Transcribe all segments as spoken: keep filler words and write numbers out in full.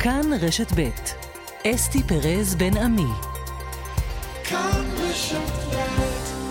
כאן רשת ב' אסתי פרז בן עמי. כאן רשת ב'.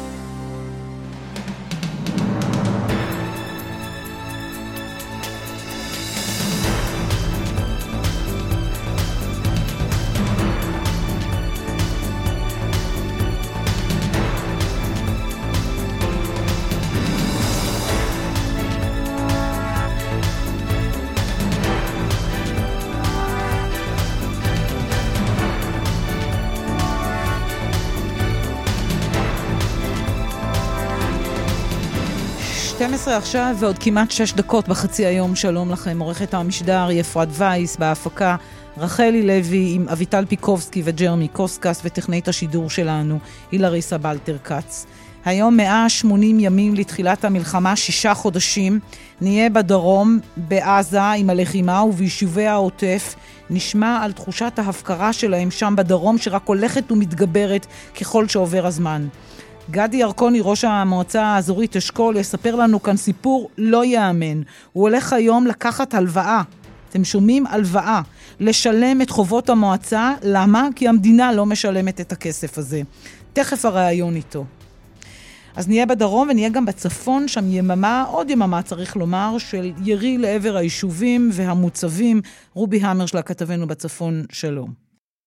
שתים עשרה עכשיו ועוד כמעט שש דקות בחצי היום. שלום לכם, עורכת המשדר אפרת וייס, בהפקה רחלי לוי עם אביטל פיקובסקי וג'רמי קוסקס, וטכנית השידור שלנו הילריסה בלטר קץ. היום מאה ושמונים ימים לתחילת המלחמה, שישה חודשים. נהיה בדרום, בעזה עם הלחימה וביישובי העוטף. נשמע על תחושת ההפקרה שלהם שם בדרום, שרק הולכת ומתגברת ככל שעובר הזמן. גדי ירקוני, ראש המועצה האזורית אשכול, יספר לנו כאן סיפור לא יאמן. הוא הולך היום לקחת הלוואה, אתם שומעים? הלוואה, לשלם את חובות המועצה. למה? כי המדינה לא משלמת את הכסף הזה. תכף הרעיון איתו. אז נהיה בדרום ונהיה גם בצפון, שם יממה, עוד יממה צריך לומר, של ירי לעבר היישובים והמוצבים. רובי המר של הכתבנו בצפון, שלום.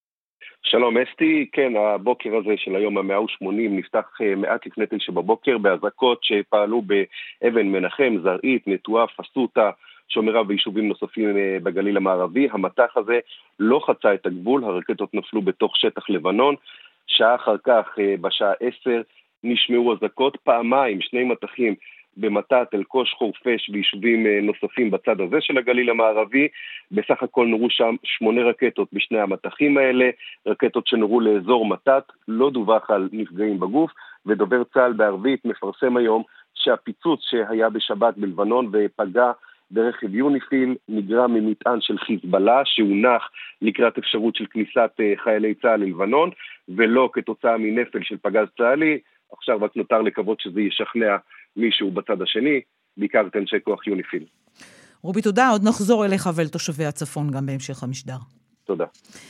שלום אסתי, כן, הבוקר הזה של היום ה-מאה ושמונים נפתח מעט לפני תשע בבוקר בהזעקות שפעלו באבן מנחם, זרעית, נטועה, פסוטה, שומרה ויישובים נוספים בגליל המערבי. המטח הזה לא חצה את הגבול, הרקטות נפלו בתוך שטח לבנון. שעה אחר כך, בשעה עשר, נשמעו הזעקות פעמיים, שני מטחים במטת אלקוש, חורפש ויישובים נוספים בצד הזה של הגליל המערבי. בסך הכל נורו שם שמונה רקטות בשני המטחים האלה, רקטות שנורו לאזור מטת, לא דווח על נפגעים בגוף, ודובר צה"ל בערבית מפרסם היום שהפיצוץ שהיה בשבת בלבנון ופגע ברכב יוניפיל נגרם ממטען של חיזבאללה שהונח לקראת אפשרות של כניסת חיילי צה"ל ללבנון, ולא כתוצאה מנפל של פגז צה"לי. עכשיו רק נותר לקוות שזה ישכנע מישהו בצד השני, בעיקר את אנשי כוח יוניפיל. רובי, תודה. עוד נחזור אליך ואל תושבי הצפון גם בהמשך המשדר. תודה.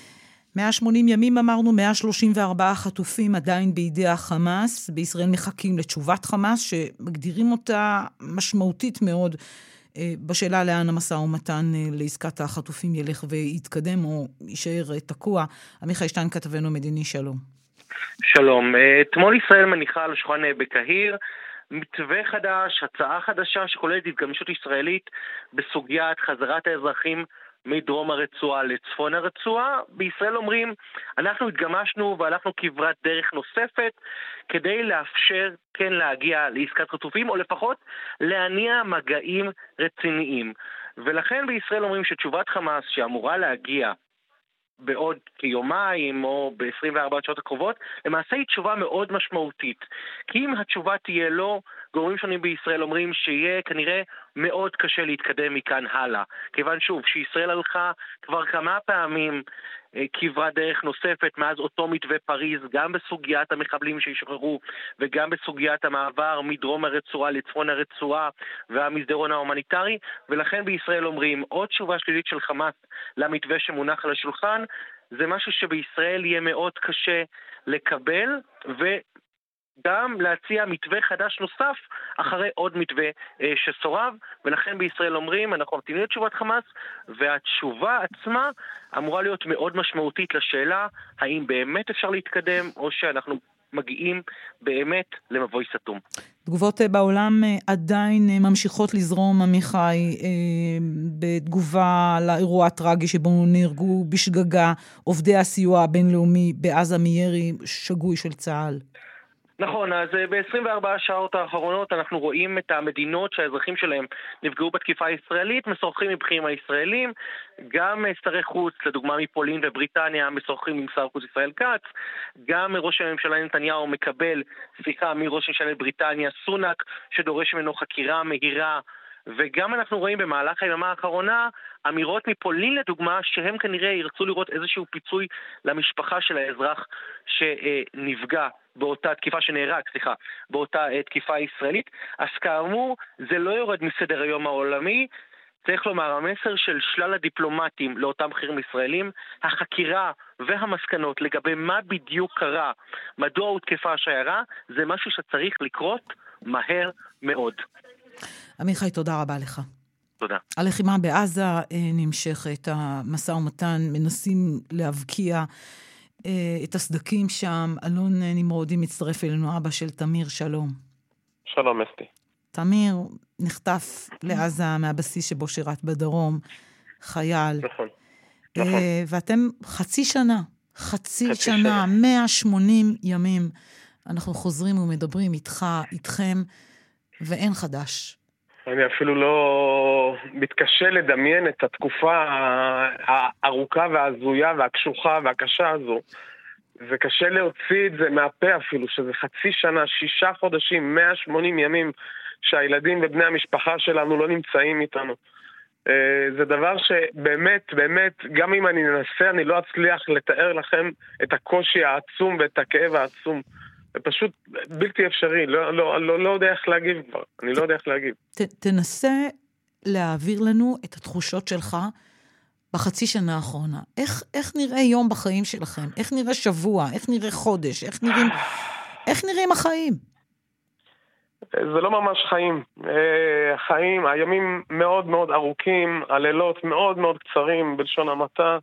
מאה ושמונים ימים אמרנו, מאה שלושים וארבעה חטופים עדיין בידי החמאס. בישראל מחכים לתשובת חמאס, שמגדירים אותה משמעותית מאוד בשאלה לאן המשא ומתן לעסקת החטופים ילך ויתקדם או יישאר תקוע. עמיחי שטיין, כתבנו מדיני, שלום. שלום. אתמול ישראל מניחה על השולחן בקהיר מתווה חדש, הצעה חדשה שכוללת התגמשות ישראלית בסוגיית חזרת האזרחים מדרום הרצועה לצפון הרצועה. בישראל אומרים, אנחנו התגמשנו והלכנו כברת דרך נוספת כדי לאפשר כן להגיע לעסקת חטופים, או לפחות להניע מגעים רציניים. ולכן בישראל אומרים שתשובת חמאס שאמורה להגיע בעוד כיומיים או ב-עשרים וארבע שעות הקרובות, למעשה היא תשובה מאוד משמעותית. כי אם התשובה תהיה לא, גורמים שונים בישראל אומרים שיהיה כנראה מאוד קשה להתקדם מכאן הלאה. כיוון שוב, שישראל הלכה כבר כמה פעמים כברת דרך נוספת מאז אותו מתווה פריז, גם בסוגיית המחבלים שישוחררו וגם בסוגיית המעבר מדרום הרצועה לצפון הרצועה והמסדרון ההומניטרי, ולכן בישראל אומרים עוד תשובה שלילית של חמאס למתווה שמונח על השולחן, זה משהו שבישראל יהיה מאוד קשה לקבל, וגם להציע מתווה חדש נוסף אחרי עוד מתווה אה, שסורב. ולכן בישראל אומרים, אנחנו ממתינים לתשובת חמאס, והתשובה עצמה אמורה להיות מאוד משמעותית לשאלה האם באמת אפשר להתקדם או שאנחנו מגיעים באמת למבוי סתום. תגובות בעולם עדיין ממשיכות לזרום, עמיחי, בתגובה לאירוע הטרגי שבו נהרגו בשגגה עובדי הסיוע הבינלאומי בעזה מירי שגוי של צה"ל. נכון, אז ב-עשרים וארבע השעות האחרונות אנחנו רואים את המדינות שהאזרחים שלהם נפגעו בתקיפה הישראלית, משוחחים עם בכירים הישראלים, גם שרי חוץ, לדוגמה מפולין ובריטניה, משוחחים עם שר חוץ ישראל כץ, גם ראש הממשלה נתניהו מקבל שיחה מראש ממשלת בריטניה סונאק, שדורש ממנו חקירה מהירה, וגם אנחנו רואים במהלך היממה האחרונה אמירות מפולין לדוגמה שהם כנראה ירצו לראות איזשהו פיצוי למשפחה של האזרח שנפגע באותה תקיפה שנהרג, סליחה, באותה תקיפה ישראלית. אז כאמור, זה לא יורד מסדר היום העולמי. צריך לומר, המסר של שלל הדיפלומטים לאותם בכירים ישראלים, החקירה והמסקנות לגבי מה בדיוק קרה, מדוע הותקפה השיירה, זה משהו שצריך לקרות מהר מאוד. עמיחי, תודה רבה לך. תודה. הלחימה בעזה נמשכת, המשא ומתן, מנסים להבקיע את הסדקים שם. אלון נמרודי מצטרף אלינו, אבא של תמיר, שלום. שלום, אסתי. תמיר נחטף לעזה מהבסיס שבו שירת בדרום, חייל. נכון, נכון. ואתם חצי שנה, חצי, חצי שנה, שנה, מאה ושמונים ימים, אנחנו חוזרים ומדברים איתך, איתכם, ואין חדש. אני אפילו לא מתקשה לדמיין את התקופה הארוכה והזויה והקשוחה והקשה הזו. זה קשה להוציא את זה מהפה אפילו, שזה חצי שנה, שישה חודשים, מאה ושמונים ימים, שהילדים ובני המשפחה שלנו לא נמצאים איתנו. זה דבר שבאמת, באמת, גם אם אני ננסה, אני לא אצליח לתאר לכם את הקושי העצום ואת הכאב העצום. זה פשוט בלתי אפשרי, לא, לא, לא, לא יודע איך להגיב כבר, אני לא יודע איך להגיב. ת, תנסה להעביר לנו את התחושות שלך בחצי שנה האחרונה. איך, איך נראה יום בחיים שלכם? איך נראה שבוע? איך נראה חודש? איך נראים, איך נראים החיים? זה לא ממש חיים. החיים, הימים מאוד מאוד ארוכים, הלילות מאוד מאוד קצרים בלשון המעטה.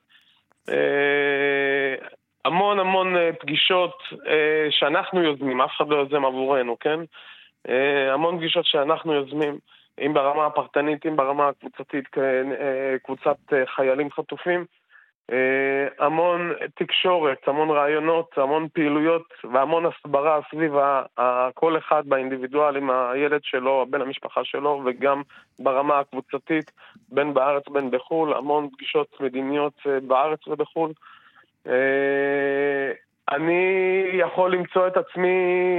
המון המון פגישות שאנחנו יוזמים, אף אחד לא יוזם עבורנו, כן? המון פגישות שאנחנו יוזמים, אם ברמה הפרטנית, אם ברמה הקבוצתית, קבוצת חיילים חטופים, המון תקשורת, המון רעיונות, המון פעילויות והמון הסברה סביב כל אחד באינדיבידואל עם הילד שלו, בין המשפחה שלו, וגם ברמה הקבוצתית, בין בארץ בין בחול, המון פגישות מדיניות בארץ ובחול. אני יכול למצוא את עצמי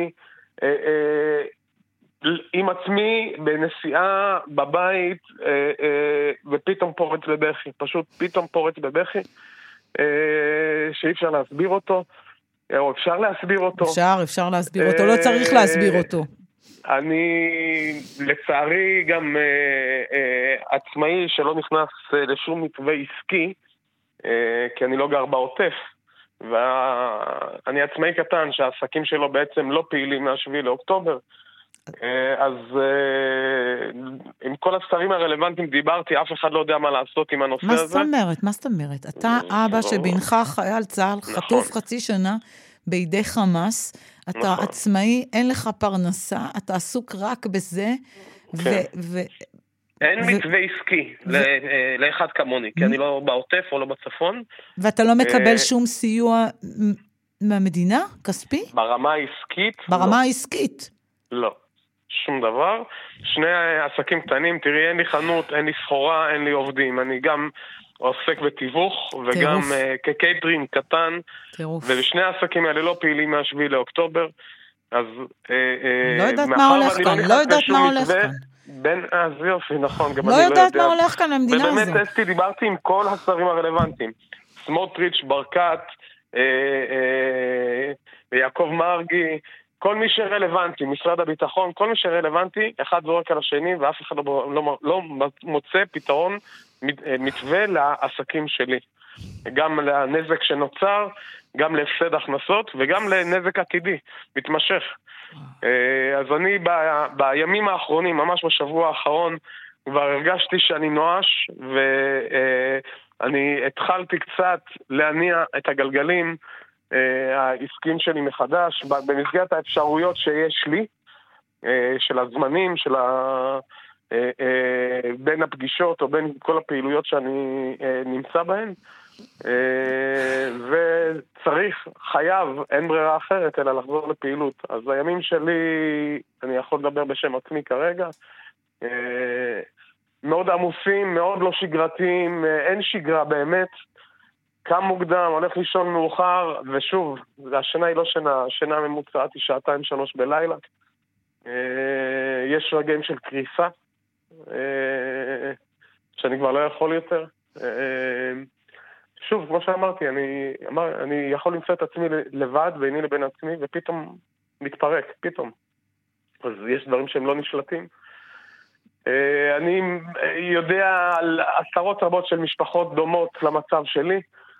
עם עצמי בנסיעה בבית ופתאום פורץ בבכי, פשוט פתאום פורץ בבכי שאי אפשר להסביר אותו, או אפשר להסביר אותו. אפשר, אפשר להסביר אותו, לא צריך להסביר אותו. אני לצערי גם עצמאי שלא נכנס לשום מתווה עסקי, כי אני לא גר בעוטף, ואני עצמאי קטן שהעסקים שלו בעצם לא פעילים מהשביעי לאוקטובר, אז עם כל השרים הרלוונטיים דיברתי, אף אחד לא יודע מה לעשות עם הנושא הזה. מה זאת אומרת? מה זאת אומרת? אתה אבא שבנך חייל צה"ל, חטוף חצי שנה בידי חמאס, אתה עצמאי, אין לך פרנסה, אתה עסוק רק בזה, אין מתווה עסקי לאחד כמוני, כי אני לא בעוטף או לא בצפון. ואתה לא מקבל שום סיוע מהמדינה, כספי? ברמה העסקית? ברמה העסקית. לא, שום דבר. שני עסקים קטנים, תראי, אין לי חנות, אין לי סחורה, אין לי עובדים. אני גם עוסק בתיווך, וגם כקייטרינג קטן. טירוף. ובשני העסקים האלה לא פעילים מהשביעי לאוקטובר. אז לא יודעת מה הולך כאן, לא יודעת מה הולך כאן. בין, אז יופי, נכון, גם לא אני יודעת מה הולך כאן למדינה הזאת. ובאמת, אסתי, דיברתי עם כל השרים הרלוונטיים. סמוטריץ', ברקת, יעקב מרגי, כל מי שרלוונטי, משרד הביטחון, כל מי שרלוונטי, אחד זורק על השני, ואף אחד לא, לא, לא מוצא פתרון מתווה לעסקים שלי. גם לנזק שנוצר, גם להפסד הכנסות, וגם לנזק עתידי, מתמשך. אז אני ב, בימים האחרונים, ממש בשבוע האחרון, כבר הרגשתי שאני נואש, ואני התחלתי קצת להניע את הגלגלים, העסקים שלי מחדש, במסגרת האפשרויות שיש לי, של הזמנים, של ה... בין הפגישות או בין כל הפעילויות שאני נמצא בהן, וצריך, חייב, אין ברירה אחרת אלא לחזור לפעילות. אז הימים שלי, אני יכול לדבר בשם עצמי כרגע, מאוד עמוסים, מאוד לא שגרתיים, אין שגרה באמת, קם מוקדם, הולך לישון מאוחר, ושוב, השינה היא לא שינה, השינה ממוצעת היא שעתיים שלוש בלילה. יש רגעים של קריסה, שאני כבר לא יכול יותר. שוב, כמו שאמרתי, אני, אמר, אני יכול למצוא את עצמי לבד, ביני לבין עצמי, ופתאום מתפרק, פתאום. אז יש דברים שהם לא נשלטים. אני יודע על עשרות רבות של משפחות דומות למצב שלי,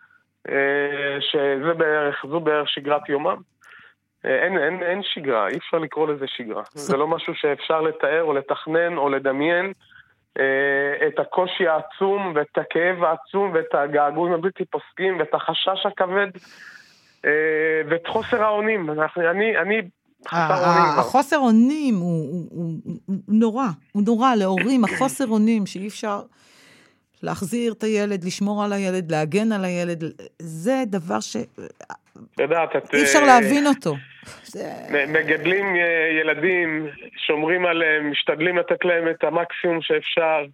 שזה בערך, זו בערך שגרת יומם. אין, אין, אין שגרה, אי אפשר לקרוא לזה שגרה. זה לא משהו שאפשר לתאר או לתכנן או לדמיין את הקושי העצום ואת הכאב העצום ואת הגעגועים הבלתי פוסקים ואת החשש הכבד ואת חוסר האונים. אני, אני חסר אונים. החוסר אונים הוא נורא, הוא נורא להורים, החוסר אונים שאי אפשר להחזיר את הילד, לשמור על הילד, להגן על הילד, זה דבר ש... אי אפשר להבין אותו. מגדלים ילדים, שומרים עליהם, משתדלים לתת להם את המקסימום שאפשר,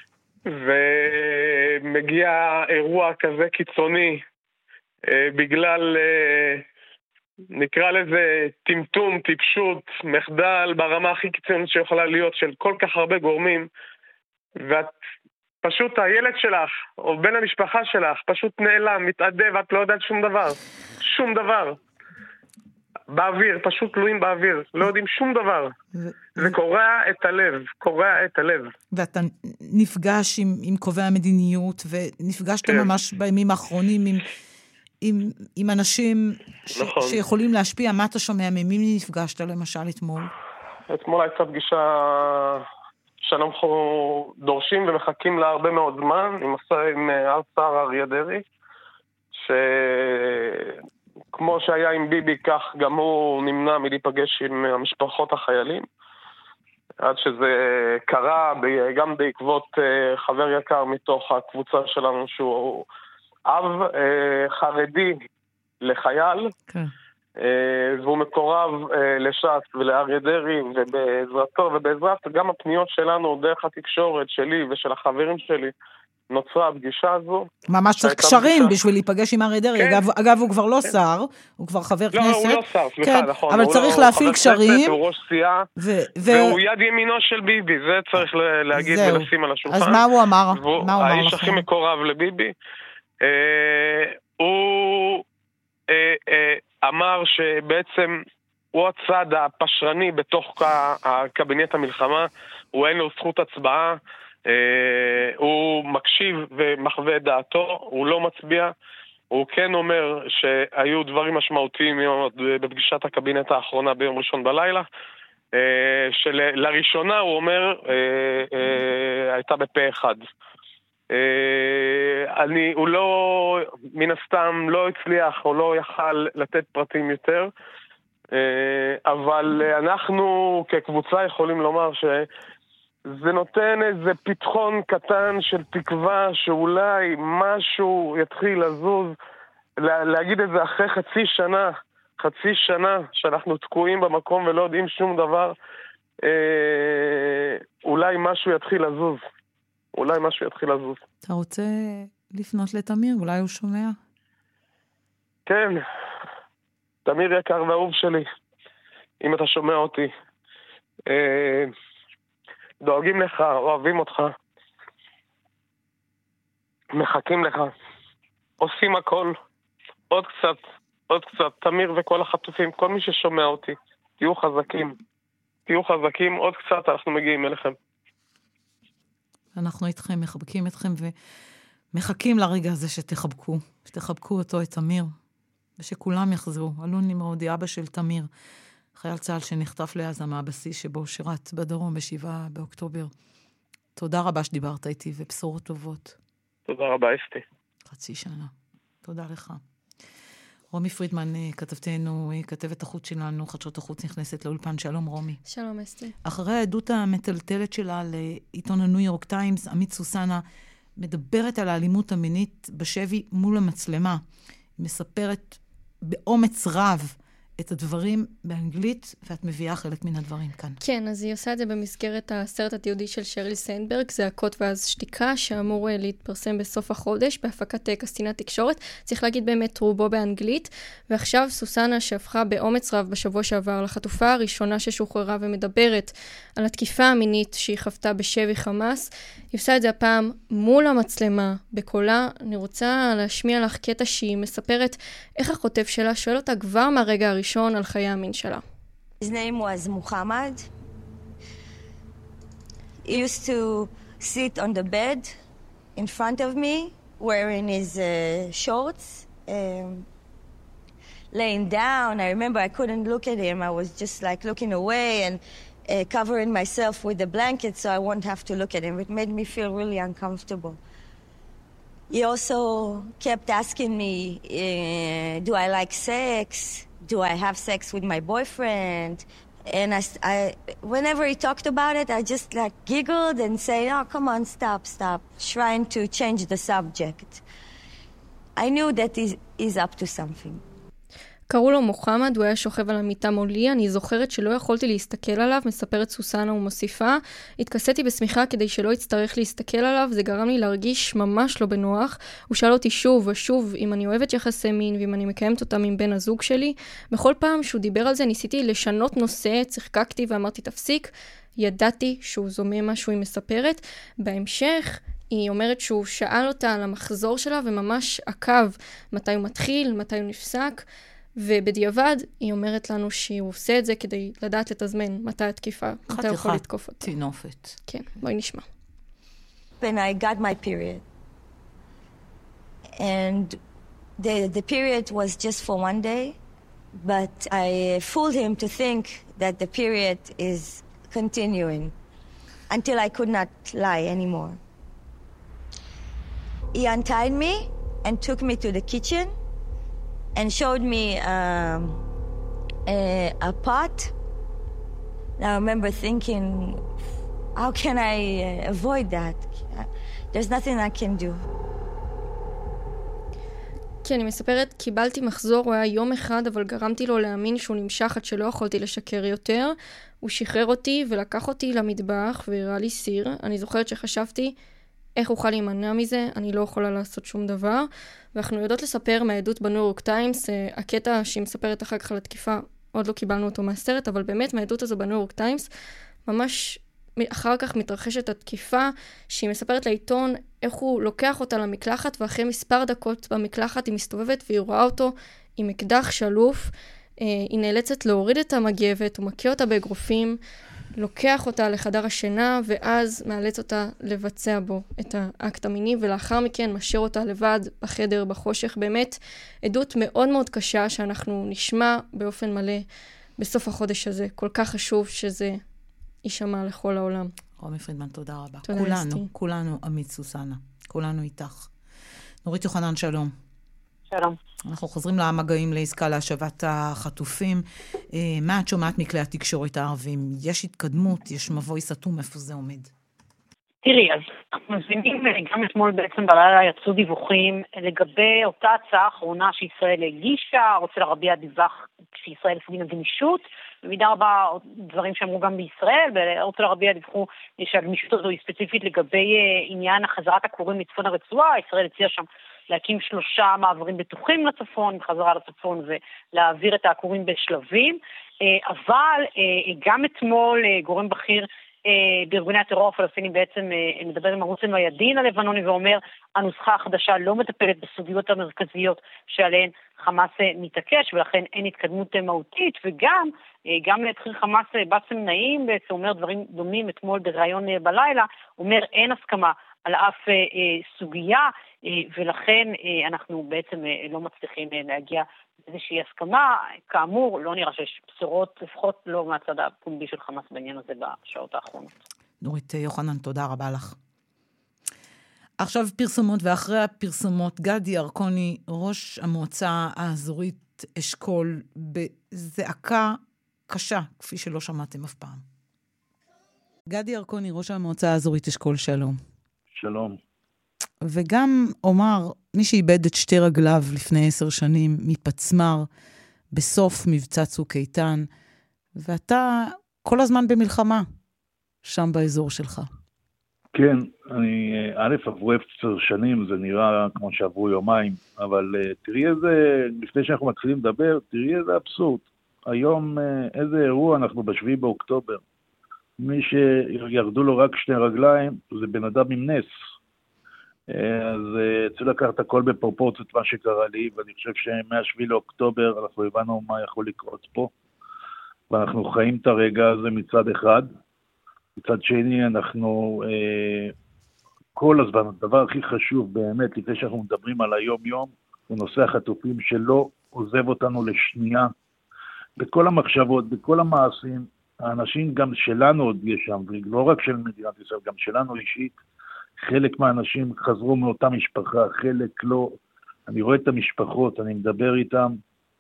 ומגיע אירוע כזה קיצוני, בגלל, נקרא לזה, טמטום, טיפשות, מחדל, ברמה הכי קיצונית שיכולה להיות, של כל כך הרבה גורמים, ואת פשוט הילד שלך, או בן המשפחה שלך, פשוט נעלם, מתעדב, את לא יודעת שום דבר. שום דבר. באוויר, פשוט תלויים באוויר. לא יודעים שום דבר. זה קורע את הלב, קורע את הלב. ואתה נפגש עם, עם קובעי המדיניות, ונפגשת כן. ממש בימים האחרונים עם, עם, עם אנשים ש, נכון. שיכולים להשפיע. מה אתה שומע? ממי נפגשת למשל אתמול? אתמול הייתה פגישה... שאנחנו דורשים ומחכים לה הרבה מאוד זמן, עם, עם השר אריה דרעי, שכמו שהיה עם ביבי, כך גם הוא נמנע מלהיפגש עם המשפחות החיילים, עד שזה קרה גם בעקבות חבר יקר מתוך הקבוצה שלנו, שהוא אב חרדי לחייל, כן. והוא מקורב לש"ס ולאריה דרעי, ובעזרתו ובעזרת גם הפניות שלנו דרך התקשורת שלי ושל החברים שלי נוצרה הפגישה הזו. ממש צריך קשרים בשביל להיפגש עם אריה דרעי. אגב, הוא כבר לא שר, הוא כבר חבר כנסת. לא, הוא לא שר, סליחה, נכון. אבל צריך להפעיל קשרים. הוא ראש סיעה, והוא יד ימינו של ביבי, זה צריך להגיד ולשים על השולחן. אז מה הוא אמר? האיש הכי מקורב לביבי. הוא... אמר שבעצם הוא הצד הפשרני בתוך הקבינט המלחמה, הוא אין לו זכות הצבעה, הוא מקשיב ומחווה את דעתו, הוא לא מצביע, הוא כן אומר שהיו דברים משמעותיים בפגישת הקבינט האחרונה ביום ראשון בלילה, שלראשונה הוא אומר הייתה בפה אחד. אני, הוא לא, מן הסתם לא הצליח או לא יכל לתת פרטים יותר, אבל אנחנו כקבוצה יכולים לומר שזה נותן איזה פתחון קטן של תקווה שאולי משהו יתחיל לזוז, להגיד את זה אחרי חצי שנה, חצי שנה שאנחנו תקועים במקום ולא יודעים שום דבר, אולי משהו יתחיל לזוז. אולי משהו יתחיל לזוז. אתה רוצה לפנות לתמיר? אולי הוא שומע? כן. תמיר יקר ואהוב שלי. אם אתה שומע אותי. אה, דואגים לך, אוהבים אותך. מחכים לך. עושים הכל. עוד קצת, עוד קצת. תמיר וכל החטופים, כל מי ששומע אותי. תהיו חזקים. תהיו חזקים. עוד קצת אנחנו מגיעים אליכם. אנחנו איתכם, מחבקים אתכם ומחכים לרגע הזה שתחבקו, שתחבקו אותו, את תמיר, ושכולם יחזרו. אלון נמרודי, אבא של תמיר, חייל צה"ל שנחטף לעזה מהבסיס שבו שירת בדרום בשבעה באוקטובר. תודה רבה שדיברת איתי, ובשורות טובות. תודה רבה, אסתי. חצי שנה. תודה לך. רומי פרידמן, כתבתנו, כתבת החוץ שלנו, חדשות החוץ נכנסת לאולפן. שלום רומי. שלום אסתי. אחרי העדות המטלטלת שלה לעיתון הניו יורק טיימס, עמית סוסנה מדברת על האלימות המינית בשבי מול המצלמה. היא מספרת באומץ רב את הדברים באנגלית, ואת מביאה חלק מן הדברים כאן. כן, אז היא עושה את זה במסגרת הסרט התיעודי של שריל סנדברג, זה הקות ואז שתיקה, שאמור להתפרסם בסוף החודש, בהפקת קסטינת תקשורת. צריך להגיד באמת רובו באנגלית, ועכשיו סוסנה שהפכה באומץ רב בשבוע שעבר לחטופה הראשונה ששוחררה ומדברת על התקיפה המינית שהיא חוותה בשבי חמאס. היא עושה את זה הפעם מול המצלמה, בקולה. אני רוצה להשמיע לך קטע שהיא מספרת איך החוטף שלה שואל אותה כבר מהרגע הראשון על חיי המין שלה. His name was Muhammad. used to sit on the bed in front of me, wearing his uh, shorts, um, laying down. I remember I couldn't look at him. I was just like looking away and uh, covering myself with the blanket so I won't have to look at him. It made me feel really uncomfortable. He also kept asking me, uh, do I like sex? Do I have sex with my boyfriend? And I, I, whenever he talked about it, I just like giggled and say, oh, come on, stop, stop, trying to change the subject. I knew that he's, he's up to something. קראו לו מוחמד, הוא היה שוכב על המיטה מולי, אני זוכרת שלא יכולתי להסתכל עליו, מספרת סוסנה ומוסיפה. התכסיתי בשמיכה כדי שלא יצטרך להסתכל עליו, זה גרם לי להרגיש ממש לא בנוח. הוא שאל אותי שוב ושוב אם אני אוהבת יחסי מין ואם אני מקיימת אותם עם בן הזוג שלי. בכל פעם שהוא דיבר על זה ניסיתי לשנות נושא, צחקקתי ואמרתי תפסיק. ידעתי שהוא זומם משהו היא מספרת. בהמשך היא אומרת שהוא שאל אותה על המחזור שלה וממש עקב מתי הוא מתחיל, מתי הוא נפסק. ובדיעבד היא אומרת לנו שהוא עושה את זה כדי לדעת לתזמן מתי התקיפה, מתי הוא יכול לתקוף אותה. תינופת. כן, בואי נשמע. When I got my period. And the, the period was just for one day, but I fooled him to think that the period is continuing until I could not lie anymore. He untied me and took me to the kitchen and showed me um, a, a pot. And I remember thinking, how can I uh, avoid that? There's nothing I can do. כי אני מספרת, קיבלתי מחזור, הוא היה יום אחד, אבל גרמתי לו להאמין שהוא נמשך עד שלא יכולתי לשקר יותר. הוא שחרר אותי ולקח אותי למטבח והראה לי סיר. אני זוכרת שחשבתי, איך אוכל להימנע מזה? אני לא יכולה לעשות שום דבר. ואנחנו יודעות לספר מהעדות בניו יורק טיימס, הקטע שהיא מספרת אחר כך על התקיפה, עוד לא קיבלנו אותו מהסרט, אבל באמת מהעדות הזו בניו יורק טיימס, ממש אחר כך מתרחשת התקיפה, שהיא מספרת לעיתון איך הוא לוקח אותה למקלחת, ואחרי מספר דקות במקלחת היא מסתובבת והיא רואה אותו עם אקדח שלוף, היא נאלצת להוריד את המגבת, הוא מכה אותה באגרופים, לוקח אותה לחדר השינה, ואז מאלץ אותה לבצע בו את האקט המיני, ולאחר מכן משאיר אותה לבד בחדר, בחושך. באמת, עדות מאוד מאוד קשה שאנחנו נשמע באופן מלא בסוף החודש הזה. כל כך חשוב שזה יישמע לכל העולם. רומי פרידמן, תודה רבה. תודה כולנו, אסתי. כולנו עמית סוסנה. כולנו איתך. נורית יוחנן, שלום. שלום. אנחנו חוזרים למגעים לעסקה להשבת החטופים. מה את שומעת מכלי התקשורת הערבים? יש התקדמות, יש מבוי סתום, איפה זה עומד? תראי, אז אנחנו מבינים, גם אתמול בעצם בלילה יצאו דיווחים לגבי אותה הצעה האחרונה שישראל הגישה, רוצה לרביע דיווח שישראל הפגינה גמישות, במידה רבה דברים שאמרו גם בישראל, רוצה לרביע דיווחו שהגמישות הזו היא ספציפית לגבי עניין החזרת הכורים מצפון הרצועה, ישראל הציעה שם להקים שלושה מעברים בטוחים לצפון, בחזרה לצפון ולהעביר את הכורים בשלבים, אבל גם אתמול גורם בכיר בארגוני הטרור הפלסטינים בעצם מדבר עם ערוץ אל-מיאדין הלבנוני ואומר, הנוסחה החדשה לא מטפלת בסוגיות המרכזיות שעליהן חמאס מתעקש, ולכן אין התקדמות מהותית, וגם גם לבחיר חמאס באסם נעים בעצם אומר דברים דומים אתמול בראיון בלילה, אומר אין הסכמה על אף סוגיה, ולכן אנחנו בעצם לא מצליחים להגיע איזושהי הסכמה. כאמור, לא נראה שיש בשורות, לפחות לא מהצד הפומבי של חמאס בעניין הזה בשעות האחרונות. נורית יוחנן, תודה רבה לך. עכשיו פרסומות, ואחרי הפרסומות, גדי ירקוני, ראש המועצה האזורית אשכול, בזעקה קשה, כפי שלא שמעתם אף פעם. גדי ירקוני, ראש המועצה האזורית אשכול, שלום. שלום. וגם אומר, מי שאיבד את שתי רגליו לפני עשר שנים, מפצמר, בסוף מבצע צוק איתן, ואתה כל הזמן במלחמה, שם באזור שלך. כן, אני, א', עברו עשר שנים, זה נראה כמו שעברו יומיים, אבל תראי איזה, לפני שאנחנו מתחילים לדבר, תראי איזה אבסורד. היום איזה אירוע אנחנו בשביעי באוקטובר. מי שירדו לו רק שתי רגליים, זה בן אדם עם נס. אז צריך לקחת הכל בפרופורציות מה שקרה לי, ואני חושב שמהשביעי לאוקטובר אנחנו הבנו מה יכול לקרות פה, ואנחנו חיים את הרגע הזה מצד אחד, מצד שני אנחנו אה, כל הזמן, הדבר הכי חשוב באמת, לפני שאנחנו מדברים על היום-יום, הוא נושא החטופים שלא עוזב אותנו לשנייה, בכל המחשבות, בכל המעשים, האנשים גם שלנו עוד יש שם, ולא רק של מדינת ישראל, גם שלנו אישית, חלק מהאנשים חזרו מאותה משפחה, חלק לא, אני רואה את המשפחות, אני מדבר איתם,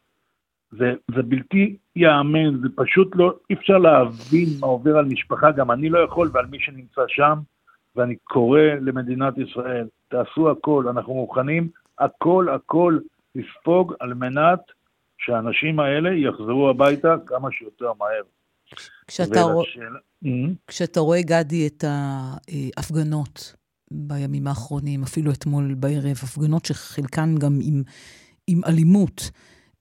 זה, זה בלתי יאמן, זה פשוט לא, אי אפשר להבין מה עובר על משפחה, גם אני לא יכול, ועל מי שנמצא שם, ואני קורא למדינת ישראל, תעשו הכל, אנחנו מוכנים, הכל, הכל, לספוג על מנת שהאנשים האלה יחזרו הביתה כמה שיותר מהר. כשאתה, ולשאל... כשאתה רואה, גדי, את ההפגנות בימים האחרונים, אפילו אתמול בערב, הפגנות שחלקן גם עם, עם אלימות,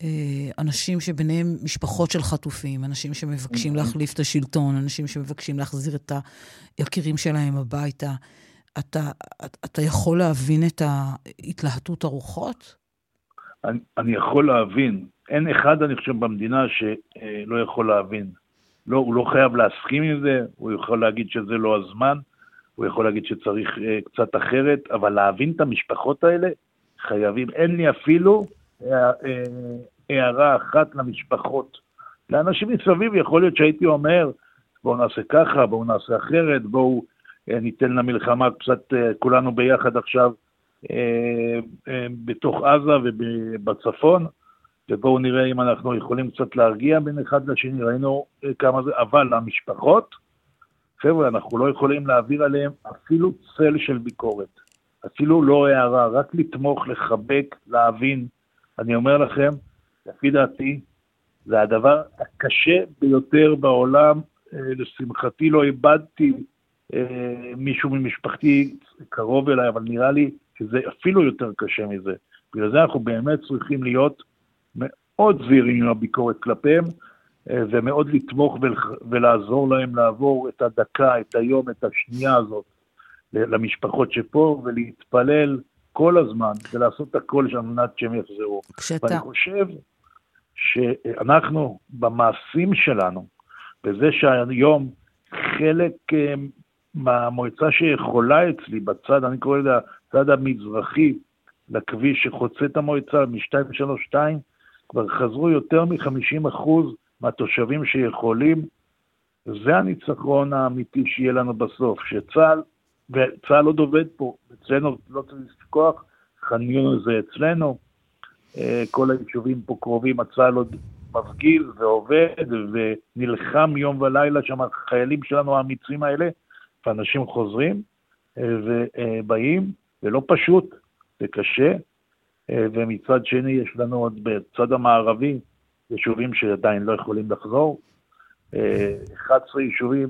אנשים שביניהם משפחות של חטופים, אנשים שמבקשים להחליף את השלטון, אנשים שמבקשים להחזיר את היקירים שלהם הביתה, אתה, אתה יכול להבין את ההתלהטות הרוחות? אני, אני יכול להבין. אין אחד, אני חושב, במדינה שלא יכול להבין. לא, הוא לא חייב להסכים עם זה, הוא יכול להגיד שזה לא הזמן, הוא יכול להגיד שצריך uh, קצת אחרת, אבל להבין את המשפחות האלה, חייבים. אין לי אפילו uh, uh, הערה אחת למשפחות. לאנשים מסביב יכול להיות שהייתי אומר, בואו נעשה ככה, בואו נעשה אחרת, בואו uh, ניתן למלחמה קצת uh, כולנו ביחד עכשיו uh, uh, בתוך עזה ובצפון, ובואו נראה אם אנחנו יכולים קצת להרגיע בין אחד לשני, ראינו uh, כמה זה, אבל המשפחות, חבר'ה, אנחנו לא יכולים להעביר עליהם אפילו צל של ביקורת, אפילו לא הערה, רק לתמוך, לחבק, להבין. אני אומר לכם, לפי דעתי, זה הדבר הקשה ביותר בעולם, לשמחתי לא איבדתי מישהו ממשפחתי קרוב אליי, אבל נראה לי שזה אפילו יותר קשה מזה. בגלל זה אנחנו באמת צריכים להיות מאוד זהירים עם הביקורת כלפיהם, ומאוד לתמוך ולעזור להם לעבור את הדקה, את היום, את השנייה הזאת, למשפחות שפה, ולהתפלל כל הזמן, ולעשות הכל על מנת שהם יחזרו. כשאתה... ואני חושב שאנחנו, במעשים שלנו, בזה שהיום חלק מהמועצה שיכולה אצלי, בצד, אני קורא לזה, הצד המזרחי, לכביש שחוצה את המועצה, מ-שתיים שלוש שתיים, כבר חזרו יותר מ-חמישים אחוז מהתושבים שיכולים, זה הניצחון האמיתי שיהיה לנו בסוף, שצהל, וצהל עוד עובד פה, אצלנו לא צריך לזכוח, חניון זה אצלנו, כל היישובים פה קרובים, הצהל עוד מפגיז ועובד, ונלחם יום ולילה שם, החיילים שלנו האמיצים האלה, ואנשים חוזרים ובאים, ולא פשוט, זה קשה, ומצד שני יש לנו עוד בצד המערבי, יישובים שעדיין לא יכולים לחזור, אחד עשר יישובים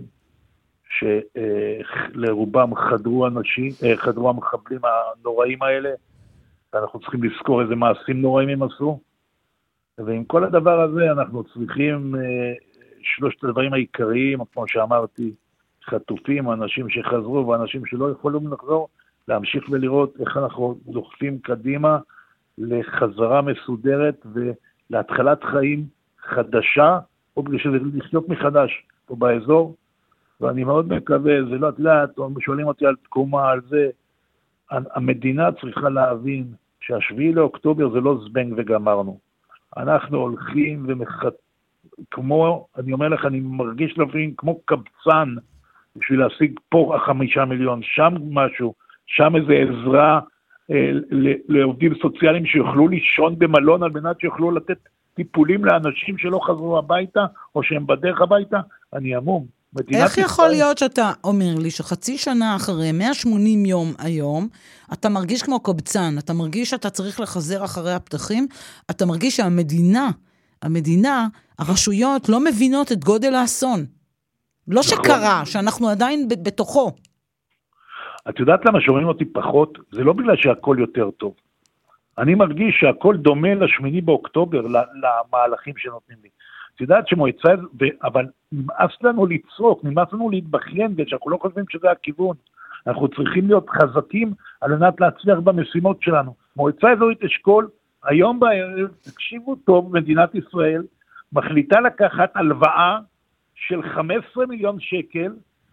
שלרובם חדרו אנשים, חדרו המחבלים הנוראים האלה, ואנחנו צריכים לזכור איזה מעשים נוראים הם עשו, ועם כל הדבר הזה אנחנו צריכים שלושת הדברים העיקריים, כמו שאמרתי, חטופים, אנשים שחזרו ואנשים שלא יכולים לחזור, להמשיך ולראות איך אנחנו דוחפים קדימה לחזרה מסודרת ולהתחלת חיים חדשה, או בגלל שזה לחיות מחדש פה באזור, ואני מאוד מקווה, זה לא תלת, שואלים אותי על תקומה, על זה, המדינה צריכה להבין שהשביעי לאוקטובר זה לא זבנג וגמרנו. אנחנו הולכים ומחת... כמו, אני אומר לך, אני מרגיש לפעמים כמו קבצן, בשביל להשיג פה החמישה מיליון, שם משהו, שם איזו עזרה אה, לעובדים סוציאליים שיוכלו לישון במלון, על מנת שיוכלו לתת טיפולים לאנשים שלא חזרו הביתה, או שהם בדרך הביתה, אני אמום. איך יכול להיות שאתה אומר לי שחצי שנה אחרי, מאה ושמונים יום היום, אתה מרגיש כמו קבצן, אתה מרגיש שאתה צריך לחזר אחרי הפתחים, אתה מרגיש שהמדינה, המדינה, הרשויות לא מבינות את גודל האסון. לא שקרה, שאנחנו עדיין בתוכו. את יודעת למה שומעים אותי פחות? זה לא בגלל שהכל יותר טוב. אני מרגיש שהכל דומה לשמיני באוקטובר, למהלכים שנותנים לי. את יודעת שמועצה, אבל נמאס לנו לצרוק, נמאס לנו להתבכיין, ושאנחנו לא חושבים שזה הכיוון. אנחנו צריכים להיות חזקים על מנת להצליח במשימות שלנו. מועצה אזורית אשכול, היום בערב, תקשיבו טוב, מדינת ישראל מחליטה לקחת הלוואה של חמישה עשר מיליון שקל,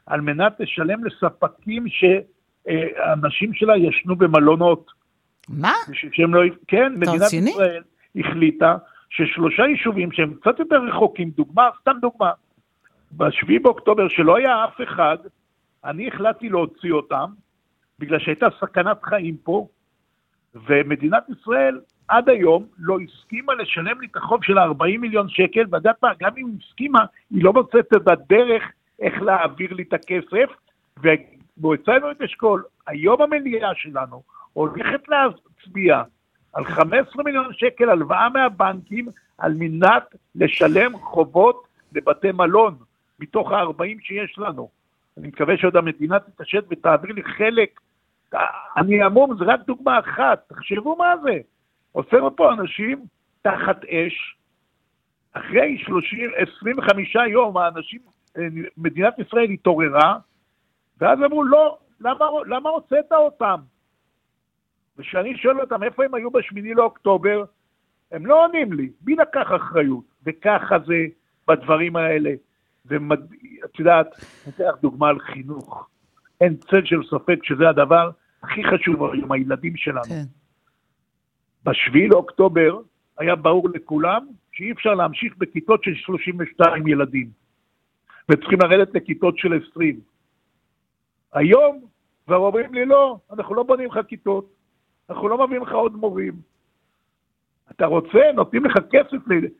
על מנת לשלם לספקים שהאנשים שלה ישנו במלונות. מה? שהם לא, כן, מדינת רציני? ישראל החליטה ששלושה יישובים שהם קצת יותר רחוקים, דוגמה, סתם דוגמה, בשביעי באוקטובר שלא היה אף אחד, אני החלטתי להוציא אותם, בגלל שהייתה סכנת חיים פה, ומדינת ישראל עד היום לא הסכימה לשלם לי את החוב של ארבעים מיליון שקל, ועדת מה, גם אם היא הסכימה, היא לא מוצאת את הדרך איך להעביר לי את הכסף, ומועצה את אשכול, היום המליאה שלנו הולכת להצביע על חמישה עשר מיליון שקל הלוואה מהבנקים, על מנת לשלם חובות לבתי מלון, מתוך ה-ארבעים שיש לנו. אני מקווה שעוד המדינה תתעשת ותעביר לי חלק, אני אמום, זה רק דוגמה אחת, תחשבו מה זה. עושים פה אנשים תחת אש, אחרי שלושים, עשרים וחמישה יום, האנשים, מדינת ישראל התעוררה, ואז אמרו, לא, למה, למה הוצאת אותם? ושאני שואל אותם, איפה הם היו בשמיני לאוקטובר? הם לא עונים לי, בי לקח אחריות, וככה זה בדברים האלה. ואת יודעת, אני אתן לך דוגמה על חינוך. אין צל של ספק שזה הדבר הכי חשוב היום, הילדים שלנו. כן. בשביעי לאוקטובר היה ברור לכולם שאי אפשר להמשיך בכיתות של שלושים ושתיים ילדים, וצריכים לרדת לכיתות של עשרים. היום כבר אומרים לי, לא, אנחנו לא בונים לך כיתות, אנחנו לא מביאים לך עוד מורים. אתה רוצה, נותנים לך כסף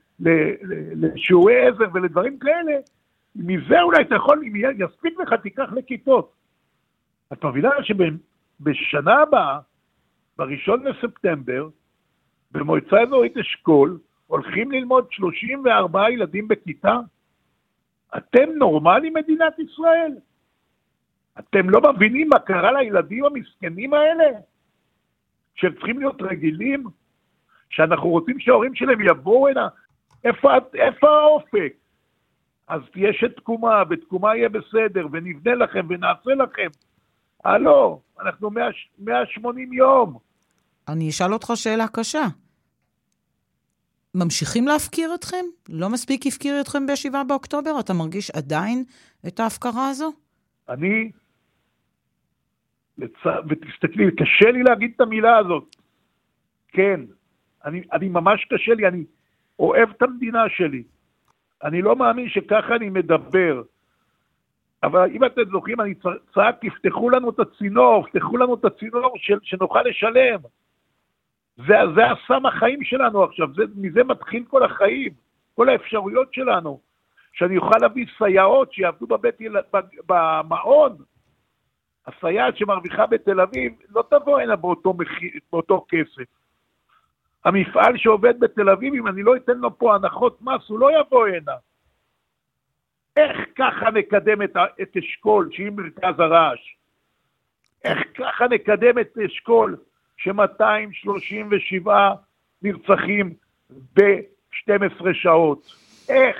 לשיעורי עזר ולדברים כאלה, מזה אולי אתה יכול, אם יספיק לך, תיקח לכיתות. את מבינה שבשנה הבאה, בראשון לספטמבר, במועצה אזורית אשכול, הולכים ללמוד שלושים וארבעה ילדים בכיתה? אתם נורמלים מדינת ישראל? אתם לא מבינים מה קרה לילדים המסכנים האלה? שהם צריכים להיות רגילים? שאנחנו רוצים שההורים שלהם יבואו הנה? איפה, איפה האופק? אז תהיה שתקומה, בתקומה יהיה בסדר, ונבנה לכם ונעשה לכם. אה לא, אנחנו מאה ושמונים יום. אני אשאל אותך שאלה קשה. ממשיכים להפקיר אתכם? לא מספיק הפקיר אתכם בשבעה באוקטובר? אתה מרגיש עדיין את ההפקרה הזו? אני, לצ... ותסתכלי, קשה לי להגיד את המילה הזאת. כן, אני, אני ממש קשה לי, אני אוהב את המדינה שלי. אני לא מאמין שככה אני מדבר. אבל אם אתם זוכרים, אני צעק, תפתחו לנו את הצינור, תפתחו לנו את הצינור של, שנוכל לשלם. זה, זה הסם החיים שלנו עכשיו, זה, מזה מתחיל כל החיים, כל האפשרויות שלנו. שאני אוכל להביא סייעות שיעבדו בבית יל... במעון. הסייעת שמרוויחה בתל אביב, לא תבוא הנה באותו, מחיר, באותו כסף. המפעל שעובד בתל אביב, אם אני לא אתן לו פה הנחות מס, הוא לא יבוא הנה. איך ככה נקדם את, את אשכול, שהיא מרכז הרעש? איך ככה נקדם את אשכול, ש-מאתיים שלושים ושבעה נרצחים ב-שתים עשרה שעות? איך?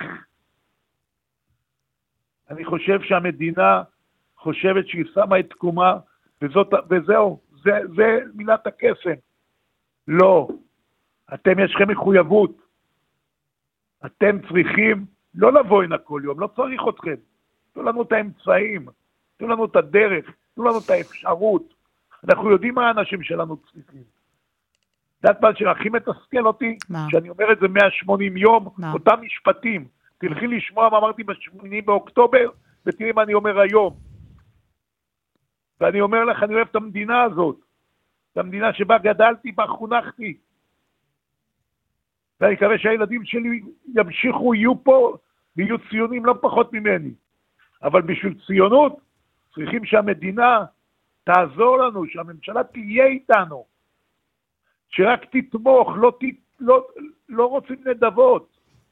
אני חושב שהמדינה חושבת שהיא שמה את תקומה, וזאת, וזהו, זה, זה מילת הקסם. לא. אתם יש לכם מחויבות. אתם צריכים לא לבוא הנה כל יום, לא צריך אתכם. תנו לנו את האמצעים, תנו לנו את הדרך, תנו לנו את האפשרות. אנחנו יודעים מה האנשים שלנו צריכים. יודעת מה שהכי מתסכל אותי? מה? שאני אומר את זה מאה ושמונים יום, מה? אותם משפטים. תלכי לשמוע מה אמרתי בשמיני באוקטובר, ותראי מה אני אומר היום. ואני אומר לך, אני אוהב את המדינה הזאת. את המדינה שבה גדלתי, בה חונכתי. ואני מקווה שהילדים שלי ימשיכו, יהיו פה, ויהיו ציונים לא פחות ממני. אבל בשביל ציונות, צריכים שהמדינה תעזור לנו, שהממשלה תהיה איתנו. שרק תתמוך, לא, ת, לא, לא רוצים נדבות.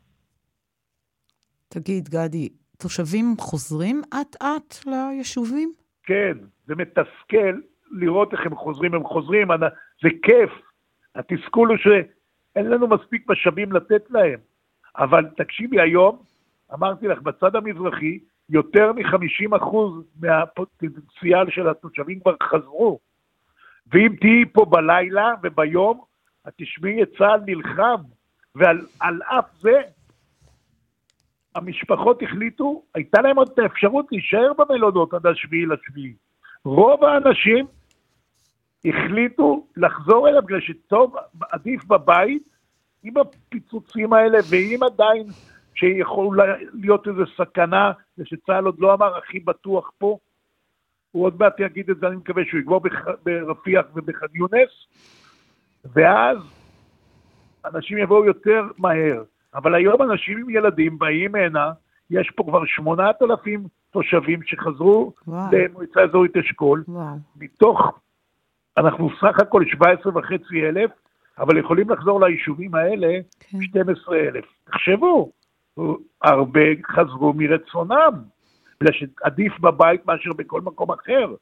תגיד, גדי, תושבים חוזרים עט-עט ליישובים? כן, זה מתסכל לראות איך הם חוזרים, הם חוזרים, זה כיף. התסכול הוא שאין לנו מספיק משאבים לתת להם. אבל תקשיבי, היום, אמרתי לך, בצד המזרחי, יותר מ-חמישים אחוז מהפוטנציאל של התושבים כבר חזרו. ואם תהיי פה בלילה וביום, את תשמעי את צה"ל נלחם, ועל על אף זה, המשפחות החליטו, הייתה להם עוד את האפשרות להישאר במלונות עד השביעי לשביעי. רוב האנשים החליטו לחזור אליו, בגלל שטוב, עדיף בבית, עם הפיצוצים האלה, ועם עדיין שיכול להיות איזו סכנה, ושצהל עוד לא אמר הכי בטוח פה, הוא עוד מעט יגיד את זה, אני מקווה שהוא יגבור ברפיח ובח'אן יונס, ואז אנשים יבואו יותר מהר. אבל היום אנשים עם ילדים באים הנה, יש פה כבר שמונת אלפים תושבים שחזרו למועצה אזורית אשכול, וואו. מתוך, אנחנו סך הכל שבע עשרה וחצי אלף, אבל יכולים לחזור ליישובים האלה כן. שנים עשר אלף. תחשבו, הרבה חזרו מרצונם, בגלל שעדיף בבית מאשר בכל מקום אחר.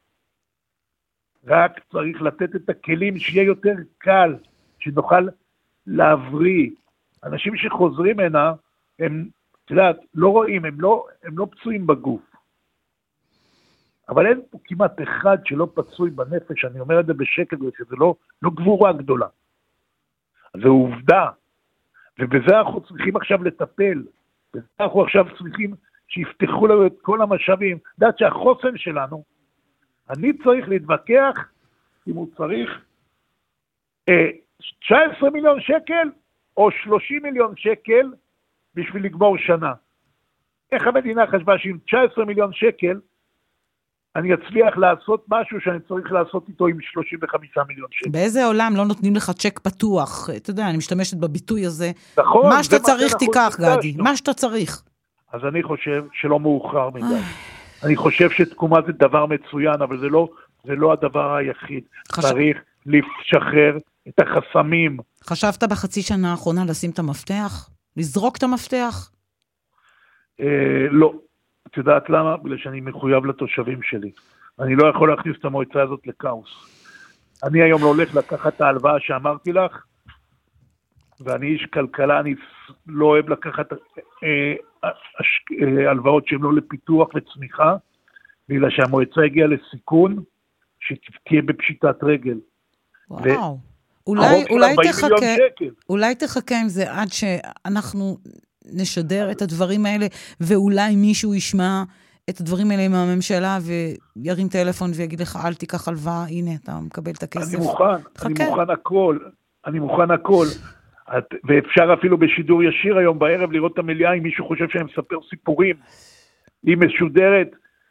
רק צריך לתת את הכלים שיהיה יותר קל, שנוכל להבריא. אנשים שחוזרים הנה, הם, תדעת, לא רואים, הם לא, הם לא פצועים בגוף. אבל אין פה כמעט אחד שלא פצוי בנפש, אני אומר את זה בשקט, שזה לא, לא גבורה גדולה. זה עובדה. ובזה אנחנו צריכים עכשיו לטפל. בזה אנחנו עכשיו צריכים שיפתחו לנו את כל המשאבים. דעת שהחוסן שלנו, אני צריך להתווכח אם הוא צריך אה, תשע עשרה מיליון שקל או שלושים מיליון שקל בשביל לגמור שנה. איך המדינה חשבה שעם תשע עשרה מיליון שקל אני אצליח לעשות משהו שאני צריך לעשות איתו עם שלושים וחמישה מיליון שקל. באיזה עולם לא נותנים לך צ'ק פתוח? אתה יודע, אני משתמשת בביטוי הזה. נכון. מה שאתה צריך תיקח, גדי. מה שאתה צריך. אז אני חושב שלא מאוחר מדי. אני חושב שתקומה זה דבר מצוין, אבל זה לא, זה לא הדבר היחיד. צריך לשחרר את החסמים. חשבת בחצי שנה האחרונה לשים את המפתח? לזרוק את המפתח? אה, לא. את יודעת למה? בגלל שאני מחויב לתושבים שלי. אני לא יכול להכניס את המועצה הזאת לקאוס. אני היום לא הולך לקחת את ההלוואה שאמרתי לך, ואני איש כלכלה, אני לא אוהב לקחת אה, אה, הלוואות שהן לא לפיתוח וצמיחה, בגלל שהמועצה הגיעה לסיכון שתהיה בפשיטת רגל. וואו. אולי, אולי תחכה, אולי תחכה עם זה עד שאנחנו נשדר את הדברים האלה, ואולי מישהו ישמע את הדברים האלה מהממשלה, וירים טלפון ויגיד לך, אל תיקח הלוואה, הנה, אתה מקבל את הכסף. אני מוכן, תחכה. אני מוכן הכל, אני מוכן הכל. ואפשר אפילו בשידור ישיר היום בערב לראות את המליאה, אם מישהו חושב שאני מספר סיפורים, היא משודרת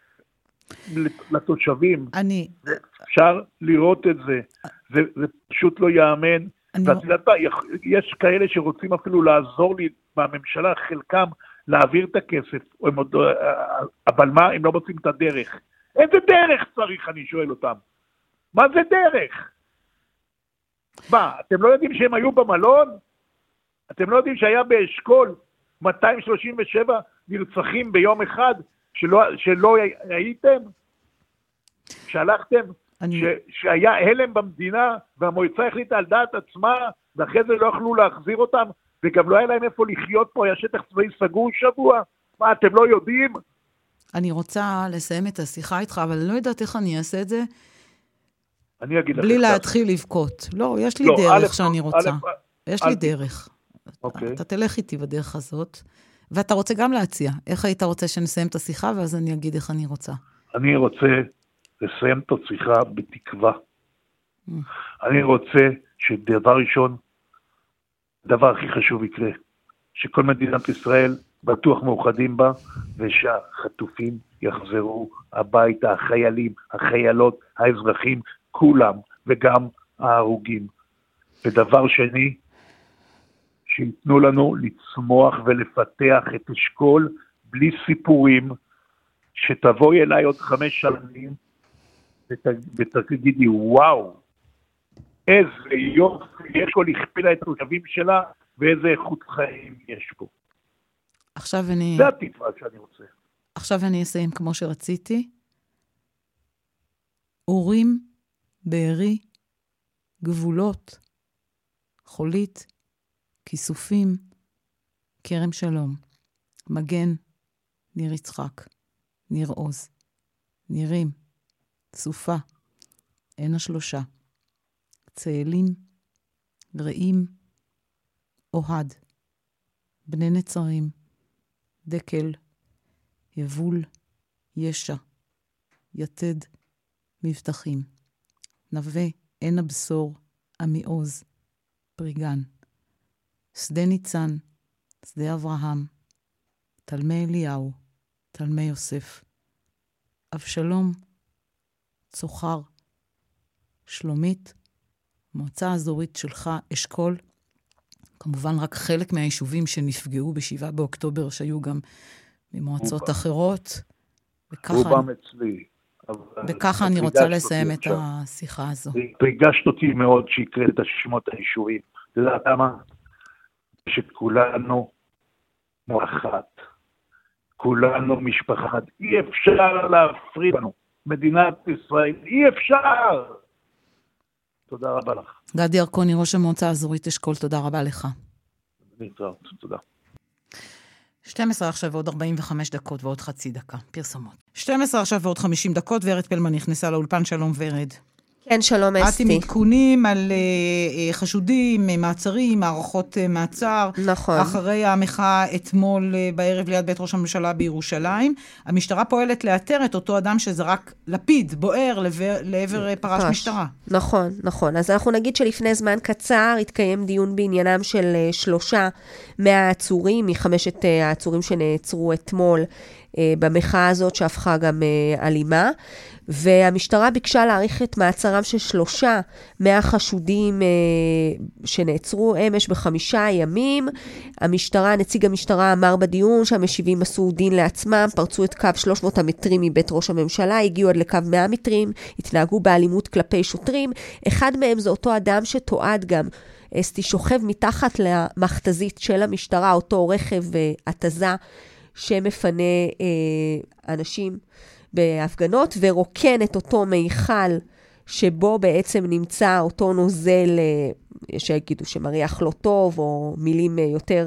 לתושבים. אני... אפשר לראות את זה. זה, זה פשוט לא יאמן. ואת יודעת, יש כאלה שרוצים אפילו לעזור לי מהממשלה, חלקם להעביר את הכסף, עוד, אבל מה, הם לא מוצאים את הדרך. איזה דרך צריך, אני שואל אותם? מה זה דרך? מה, אתם לא יודעים שהם היו במלון? אתם לא יודעים שהיה באשכול מאתיים שלושים ושבע נרצחים ביום אחד שלא, שלא הייתם? שהלכתם? אני... ש, שהיה הלם במדינה והמועצה החליטה על דעת עצמה ואחרי זה לא יכלו להחזיר אותם וגם לא היה להם איפה לחיות פה, היה שטח צבאי סגור שבוע. מה, אתם לא יודעים? אני רוצה לסיים את השיחה איתך, אבל אני לא יודעת איך אני אעשה את זה אני אגיד בלי להתחיל לבכות. לא, יש לי לא, דרך א', שאני רוצה. א', יש א', לי דרך. אוקיי. אתה תלך איתי בדרך הזאת, ואתה רוצה גם להציע. איך היית רוצה שנסיים את השיחה, ואז אני אגיד איך אני רוצה. אני רוצה לסיים את השיחה בתקווה. אני רוצה שדבר ראשון, הדבר הכי חשוב יקרה, שכל מדינת ישראל בטוח מאוחדים בה, ושהחטופים יחזרו הביתה, החיילים, החיילות, האזרחים, כולם, וגם ההרוגים. ודבר שני, שיתנו לנו לצמוח ולפתח את אשכול בלי סיפורים, שתבואי אליי עוד חמש שנים, ותגידי, וואו, איזה יופי, אשכול הכפילה את התושבים שלה, ואיזה איכות חיים יש פה. עכשיו אני... זה התקווה שאני רוצה. עכשיו אני אסיים כמו שרציתי. אורים, בארי, גבולות, חולית, כיסופים, כרם שלום, מגן, ניר יצחק, ניר עוז, נירים, סופה, עין השלושה, צאלים, רעים, אוהד, בני נצרים, דקל, יבול, ישע, יתד, מבטחים, נווה, עין הבשור, עמיעוז, פריגן, שדה ניצן, שדה אברהם, תלמי אליהו, תלמי יוסף, אבשלום, צוחר, שלומית, מועצה אזורית שלך, אשכול, כמובן רק חלק מהיישובים שנפגעו בשבעה באוקטובר, שהיו גם ממועצות אחרות. רובם אצלי. וככה אני רוצה לסיים את השיחה הזו. ריגשת אותי מאוד שיקראת את השמות היישובים. אתה יודע כמה? שכולנו מואחת. כולנו משפחה. אי אפשר להפריד לנו. מדינת ישראל, אי אפשר! תודה רבה לך. גדי ירקוני, ראש המועצה האזורית אשכול, תודה רבה לך. להתראות, תודה. שתים עשרה עכשיו ועוד ארבעים וחמש דקות ועוד חצי דקה. פרסומות. שתים עשרה עכשיו ועוד חמישים דקות, ורד פלמן נכנסה לאולפן. שלום ורד. כן, שלום אסתי. את עם עדכונים על uh, חשודים, מעצרים, מערכות uh, מעצר. נכון. אחרי המחאה אתמול uh, בערב ליד בית ראש הממשלה בירושלים. המשטרה פועלת לאתר את אותו אדם שזרק לפיד, בוער, לעבר, לעבר פרש פרש. משטרה. נכון, נכון. אז אנחנו נגיד שלפני זמן קצר התקיים דיון בעניינם של uh, שלושה מהעצורים, מחמשת uh, העצורים שנעצרו אתמול uh, במחאה הזאת שהפכה גם uh, אלימה. והמשטרה ביקשה להאריך את מעצרם של שלושה מהחשודים אה, שנעצרו אמש בחמישה ימים. המשטרה, נציג המשטרה אמר בדיון שהמשיבים עשו דין לעצמם, פרצו את קו שלוש מאות המטרים מבית ראש הממשלה, הגיעו עד לקו מאה מטרים, התנהגו באלימות כלפי שוטרים. אחד מהם זה אותו אדם שתועד גם, אסתי, שוכב מתחת למכתזית של המשטרה, אותו רכב התזה שמפנה אה, אנשים בהפגנות, ורוקן את אותו מיכל שבו בעצם נמצא אותו נוזל, יש שיגידו שמריח לא טוב, או מילים יותר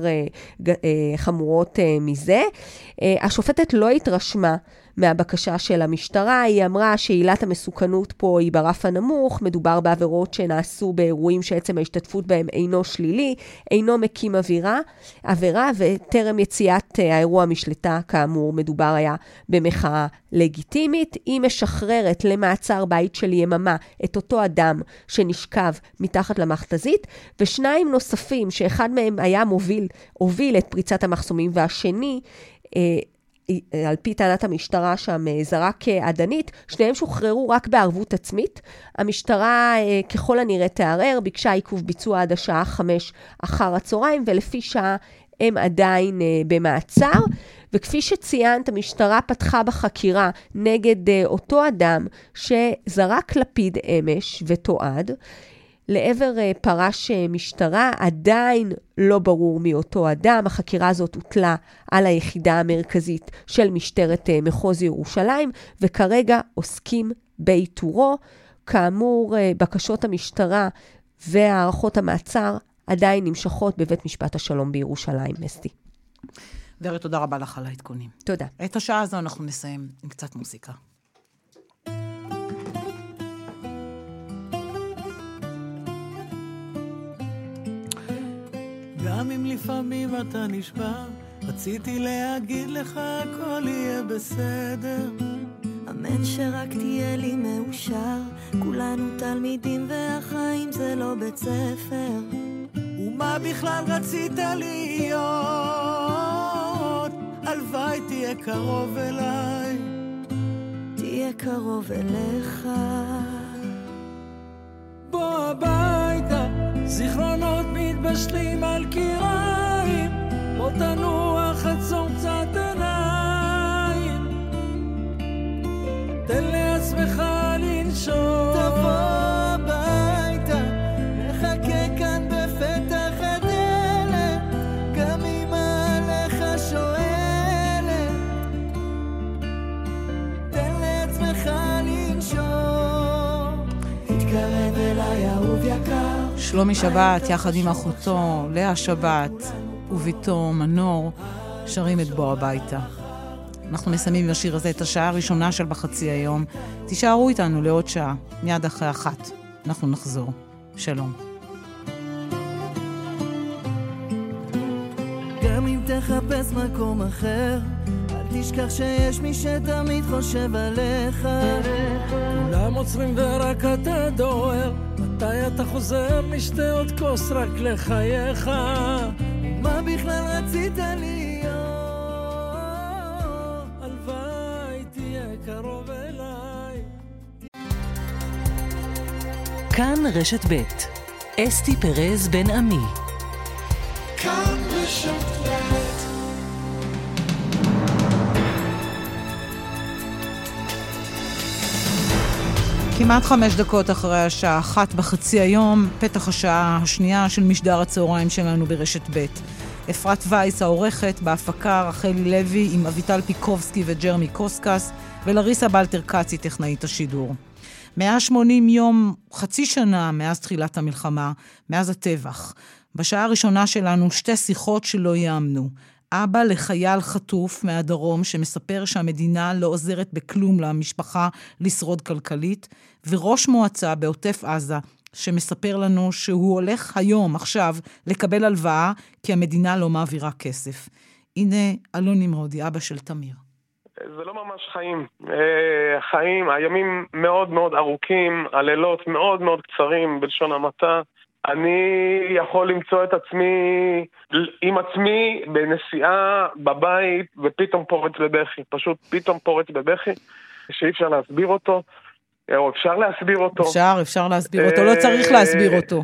חמורות מזה. השופטת לא התרשמה מהבקשה של המשטרה, היא אמרה שעילת המסוכנות פה היא ברף הנמוך, מדובר בעבירות שנעשו באירועים שעצם ההשתתפות בהם אינו שלילי, אינו מקים עבירה, עבירה, וטרם יציאת האירוע משלטה, כאמור, מדובר היה במחאה לגיטימית. היא משחררת למעצר בית של יממה את אותו אדם שנשכב מתחת למכתזית, ושניים נוספים, שאחד מהם היה מוביל, הוביל את פריצת המחסומים, והשני, אה, על פי טענת המשטרה שם זרק עדנית, שניהם שוחררו רק בערבות עצמית. המשטרה ככל הנראה תערער, ביקשה עיכוב ביצוע עד השעה חמש אחר הצהריים, ולפי שעה הם עדיין במעצר. וכפי שציינת, המשטרה פתחה בחקירה נגד אותו אדם שזרק לפיד אמש ותועד לעבר פרש משטרה. עדיין לא ברור מאותו אדם. החקירה הזאת הוטלה על היחידה המרכזית של משטרת מחוז ירושלים, וכרגע עוסקים באיתורו. כאמור, בקשות המשטרה והערכות המעצר עדיין נמשכות בבית משפט השלום בירושלים. אסתי. ורד, תודה רבה לך על העדכונים. תודה. את השעה הזו אנחנו נסיים עם קצת מוזיקה. גם אם לפעמים אתה נשבר, רציתי להגיד לך הכל יהיה בסדר. אמן שרק תהיה לי מאושר, כולנו תלמידים והחיים זה לא בית ספר. ומה בכלל רצית להיות? הלוואי תהיה קרוב אליי, תהיה קרוב אליך. בוא הביתה, זיכרונות מתבשלים על קיריים, בוא תנוח עצום קצת עיניים, תן לעצמך לנשום. תבוא הביתה, נחכה כאן בפתח הדלת, גם אמא עליך שואלת, תן לעצמך לנשום. התקרב אליי אהוב יקר, שלומי שבת יחד עם אחותו לאה שבת וביתו מנור שרים את בוא הביתה. אנחנו מסיימים עם השיר הזה את השעה הראשונה של בחצי היום. תישארו איתנו לעוד שעה, מיד אחרי אחת אנחנו נחזור. שלום. גם אם תחפש מקום אחר, אל תשכח שיש מי שתמיד חושב עליך. כולם עוצרים ורק אתה דוהר, מתי אתה חוזר נשתה עוד כוס רק לחייך. מה בכלל רצית להיות? הלוואי תהיה קרוב אליי. כאן רשת ב' אסתי פרז בן עמי. כאן רשת ב'. כמעט חמש דקות אחרי השעה אחת בחצי היום, פתח השעה השנייה של משדר הצהריים שלנו ברשת ב'. אפרת וייס העורכת, בהפקה רחלי לוי עם אביטל פיקובסקי וג'רמי קוסקס, ולריסה בלטר קצי טכנאית השידור. מאה ושמונים יום, חצי שנה מאז תחילת המלחמה, מאז הטבח. בשעה הראשונה שלנו שתי שיחות שלא יאמנו. אבא לחייל חטוף מהדרום שמספר שהמדינה לא עוזרת בכלום למשפחה לשרוד כלכלית, וראש מועצה בעוטף עזה שמספר לנו שהוא הולך היום, עכשיו, לקבל הלוואה כי המדינה לא מעבירה כסף. הנה אלון נמרודי, אבא של תמיר. זה לא ממש חיים. חיים, הימים מאוד מאוד ארוכים, הלילות מאוד מאוד קצרים בלשון המעטה. אני יכול למצוא את עצמי עם עצמי בנסיעה בבית ופתאום פורץ בבכי, פשוט פתאום פורץ בבכי שאי אפשר להסביר אותו, או אפשר להסביר אותו. אפשר, אפשר להסביר אותו, לא צריך להסביר אותו.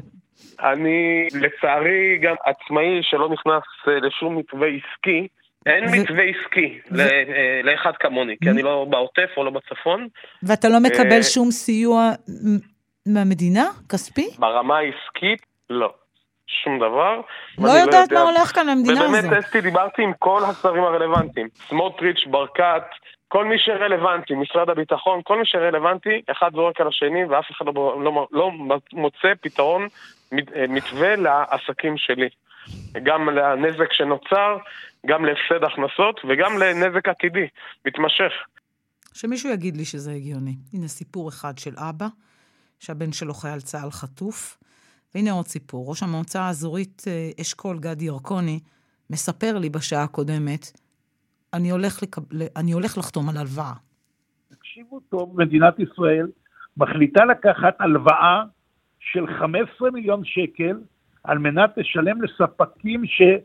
אני לצערי גם עצמאי שלא נכנס לשום מתווה עסקי, אין מתווה עסקי לאחד כמוני, כי אני לא בעוטף או לא בצפון. ואתה לא מקבל שום סיוע מהמדינה, כספי? ברמה העסקית, לא. שום דבר. לא יודעת מה הולך כאן למדינה הזאת. ובאמת אסתי, דיברתי עם כל השרים הרלוונטיים. סמוטריץ', ברקת, כל מי שרלוונטי, משרד הביטחון, כל מי שרלוונטי, אחד זורק על השני, ואף אחד לא, לא, לא מוצא פתרון מתווה לעסקים שלי. גם לנזק שנוצר, גם להפסד הכנסות, וגם לנזק עתידי, מתמשך. שמישהו יגיד לי שזה הגיוני. הנה סיפור אחד של אבא, שהבן שלו חייל צהל חטוף, והנה עוד סיפור. ראש המועצה האזורית אשכול גדי ירקוני מספר לי בשעה הקודמת, אני הולך, לקב... אני הולך לחתום על הלוואה. תקשיבו טוב, מדינת ישראל מחליטה לקחת הלוואה של חמישה עשר מיליון שקל, על מנת לשלם לספקים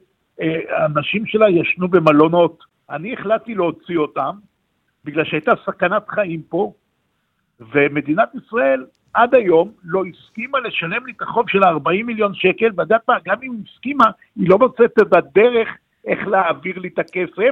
שהאנשים שלה ישנו במלונות. אני החלטתי להוציא אותם, בגלל שהייתה סכנת חיים פה, ומדינת ישראל עד היום לא הסכימה לשלם לי את החוב של ארבעים מיליון שקל, ועדת מה, גם אם היא הסכימה, היא לא מוצאת את הדרך איך להעביר לי את הכסף,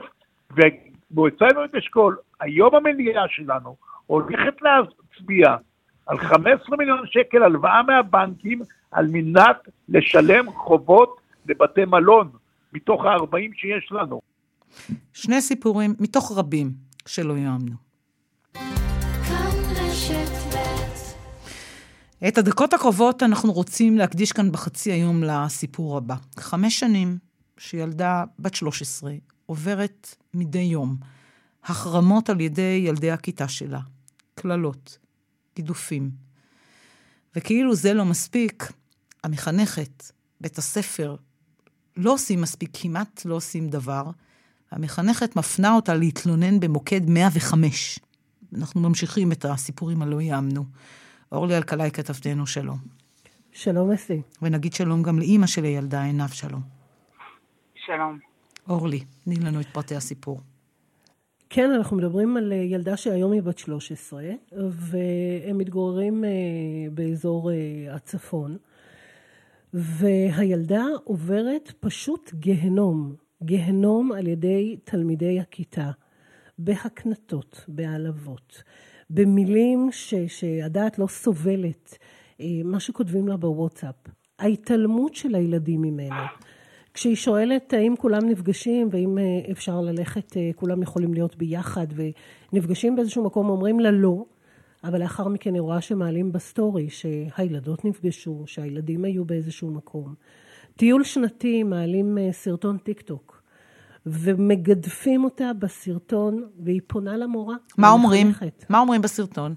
ומועצנו את אשכול, היום המליאה שלנו הולכת להצביע על חמישה עשר מיליון שקל הלוואה מהבנקים, על מנת לשלם חובות לבתי מלון, מתוך ה-ארבעים שיש לנו. שני סיפורים מתוך רבים שלא יאמנו. את הדקות הקרובות אנחנו רוצים להקדיש כאן בחצי היום לסיפור הבא. חמש שנים שילדה בת שלוש עשרה עוברת מדי יום החרמות על ידי ילדי הכיתה שלה, כללות, גידופים. וכאילו זה לא מספיק, המחנכת, בית הספר, לא עושים מספיק, כמעט לא עושים דבר. המחנכת מפנה אותה להתלונן במוקד מאה וחמש. אנחנו ממשיכים את הסיפורים הלא יאמנו. אורלי אלקלעי כתבתנו, שלום. שלום אסי. ונגיד שלום גם לאמא של הילדה, עינב, שלום. שלום. אורלי, תני לנו את פרטי הסיפור. כן, אנחנו מדברים על ילדה שהיום היא בת שלוש עשרה, והם מתגוררים באזור הצפון, והילדה עוברת פשוט גהנום, גהנום על ידי תלמידי הכיתה, בהקנטות, בהעלבות, במילים ש, שהדעת לא סובלת, מה שכותבים לה בוואטסאפ, ההתעלמות של הילדים ממנה. כשהיא שואלת האם כולם נפגשים ואם אפשר ללכת, כולם יכולים להיות ביחד ונפגשים באיזשהו מקום, אומרים לה לא, אבל לאחר מכן היא רואה שמעלים בסטורי שהילדות נפגשו, שהילדים היו באיזשהו מקום. טיול שנתי מעלים סרטון טיק טוק, ומגדפים אותה בסרטון, והיא פונה למורה. מה אומרים? מה אומרים בסרטון?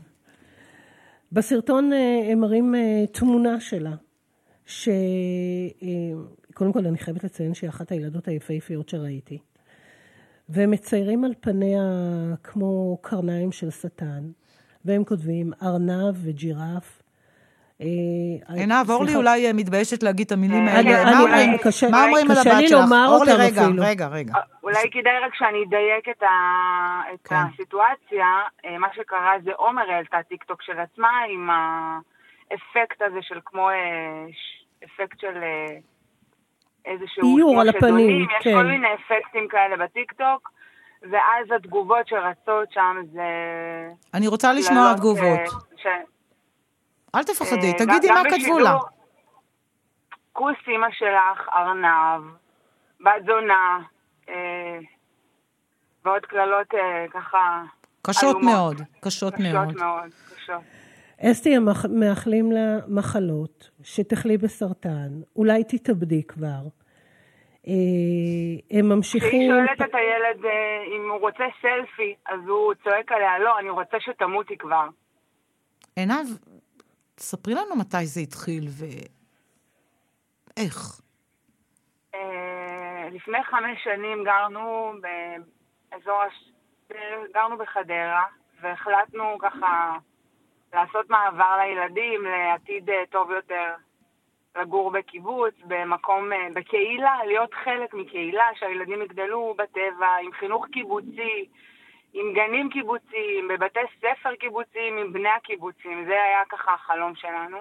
בסרטון הם מראים תמונה שלה, שקודם קודם כל אני חייבת לציין שהיא אחת הילדות היפהפיות שראיתי. והם מציירים על פניה כמו קרניים של שטן, והם כותבים ארנב וג'ירף. עינב, אורלי אולי מתביישת להגיד את המילים האלה. מה אומרים על הבת שלך? אורלי, רגע, רגע, רגע. אולי כדאי רק שאני אדייק את הסיטואציה. מה שקרה זה עומר העלתה טיקטוק של עצמה עם האפקט הזה של כמו אפקט של איזשהו איור על הפנים, יש כל מיני אפקטים כאלה בטיקטוק, ואז התגובות שרצות שם זה... אני רוצה לשמוע תגובות. אל תפחדי, תגידי מה כתבו לה. כוס אמא שלך, ארנב, בת זונה, ועוד כללות ככה... קשות מאוד, קשות מאוד. קשות מאוד, קשות. אסתי, הם מאחלים לה מחלות, שתחלי בסרטן, אולי תתאבדי כבר. הם ממשיכים... כשהיא שואלת את הילד אם הוא רוצה סלפי, אז הוא צועק עליה, לא, אני רוצה שתמותי כבר. עינב, ספרי לנו מתי זה התחיל ואיך. לפני חמש שנים גרנו באזור, גרנו בחדרה, והחלטנו ככה לעשות מעבר לילדים, לעתיד טוב יותר, לגור בקיבוץ, במקום, בקהילה, להיות חלק מקהילה, שהילדים יגדלו בטבע, עם חינוך קיבוצי, עם גנים קיבוציים, בבתי ספר קיבוציים, עם בני הקיבוצים. זה היה ככה החלום שלנו.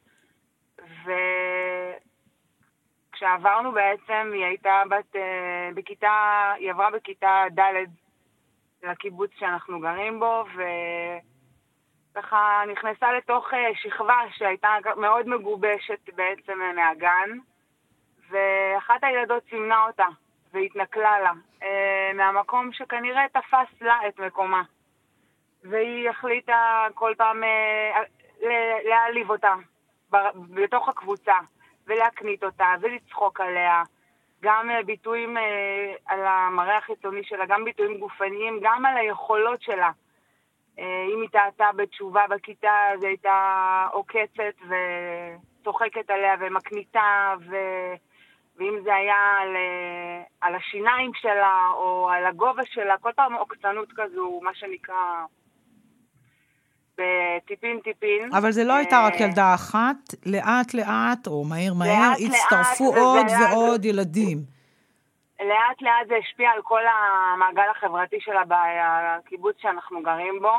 וכשעברנו בעצם, היא הייתה בת, בכיתה, היא עברה בכיתה ד' לקיבוץ שאנחנו גרים בו, וככה נכנסה לתוך שכבה שהייתה מאוד מגובשת בעצם מהגן, ואחת הילדות סימנה אותה. והתנקלה לה, מהמקום שכנראה תפס לה את מקומה. והיא החליטה כל פעם להעליב אותה בתוך הקבוצה, ולהקנית אותה, ולצחוק עליה. גם ביטויים על המראה החיצוני שלה, גם ביטויים גופניים, גם על היכולות שלה. אם היא טעתה בתשובה בכיתה, אז הייתה עוקצת וצוחקת עליה ומקניתה ו... ואם זה היה על, על השיניים שלה או על הגובה שלה, כל פעם עוקצנות כזו, מה שנקרא, בטיפין טיפין. אבל זה לא הייתה רק ילדה אחת, לאט לאט, או מהר מהר, הצטרפו עוד ועוד ילדים. לאט לאט זה השפיע על כל המעגל החברתי שלה בקיבוץ שאנחנו גרים בו,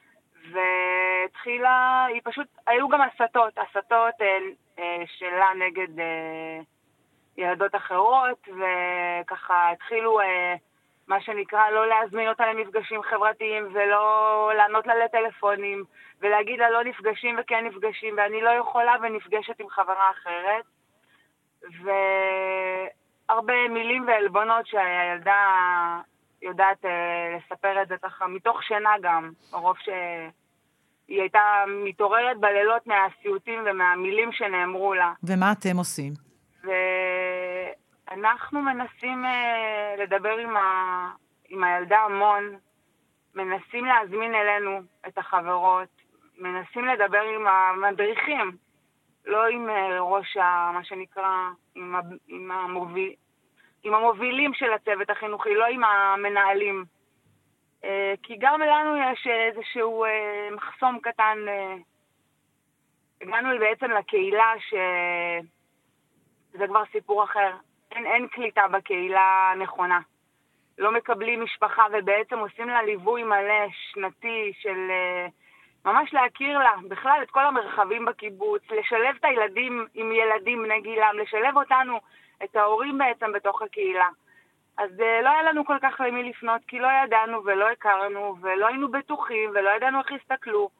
והתחילה, היא פשוט, היו גם הסתות, הסתות שלה נגד... ילדות אחרות, וככה התחילו אה, מה שנקרא לא להזמין אותה למפגשים חברתיים, ולא לענות לה לטלפונים, ולהגיד לה לא נפגשים וכן נפגשים, ואני לא יכולה ונפגשת עם חברה אחרת. והרבה מילים ועלבונות שהילדה יודעת אה, לספר את זה ככה, מתוך שינה גם, ברוב שהיא הייתה מתעוררת בלילות מהסיוטים ומהמילים שנאמרו לה. ומה אתם עושים? ואנחנו מנסים uh, לדבר עם, ה... עם הילדה המון, מנסים להזמין אלינו את החברות, מנסים לדבר עם המדריכים, לא עם uh, ראש ה... מה שנקרא, עם, ה... עם, המוביל... עם המובילים של הצוות החינוכי, לא עם המנהלים. Uh, כי גם לנו יש איזשהו uh, מחסום קטן. Uh, הגענו בעצם לקהילה ש... זה כבר סיפור אחר. אין, אין קליטה בקהילה נכונה. לא מקבלים משפחה ובעצם עושים לה ליווי מלא שנתי של ממש להכיר לה בכלל את כל המרחבים בקיבוץ, לשלב את הילדים עם ילדים בני גילם, לשלב אותנו, את ההורים בעצם בתוך הקהילה. אז לא היה לנו כל כך למי לפנות, כי לא ידענו ולא הכרנו ולא היינו בטוחים ולא ידענו איך הסתכלו.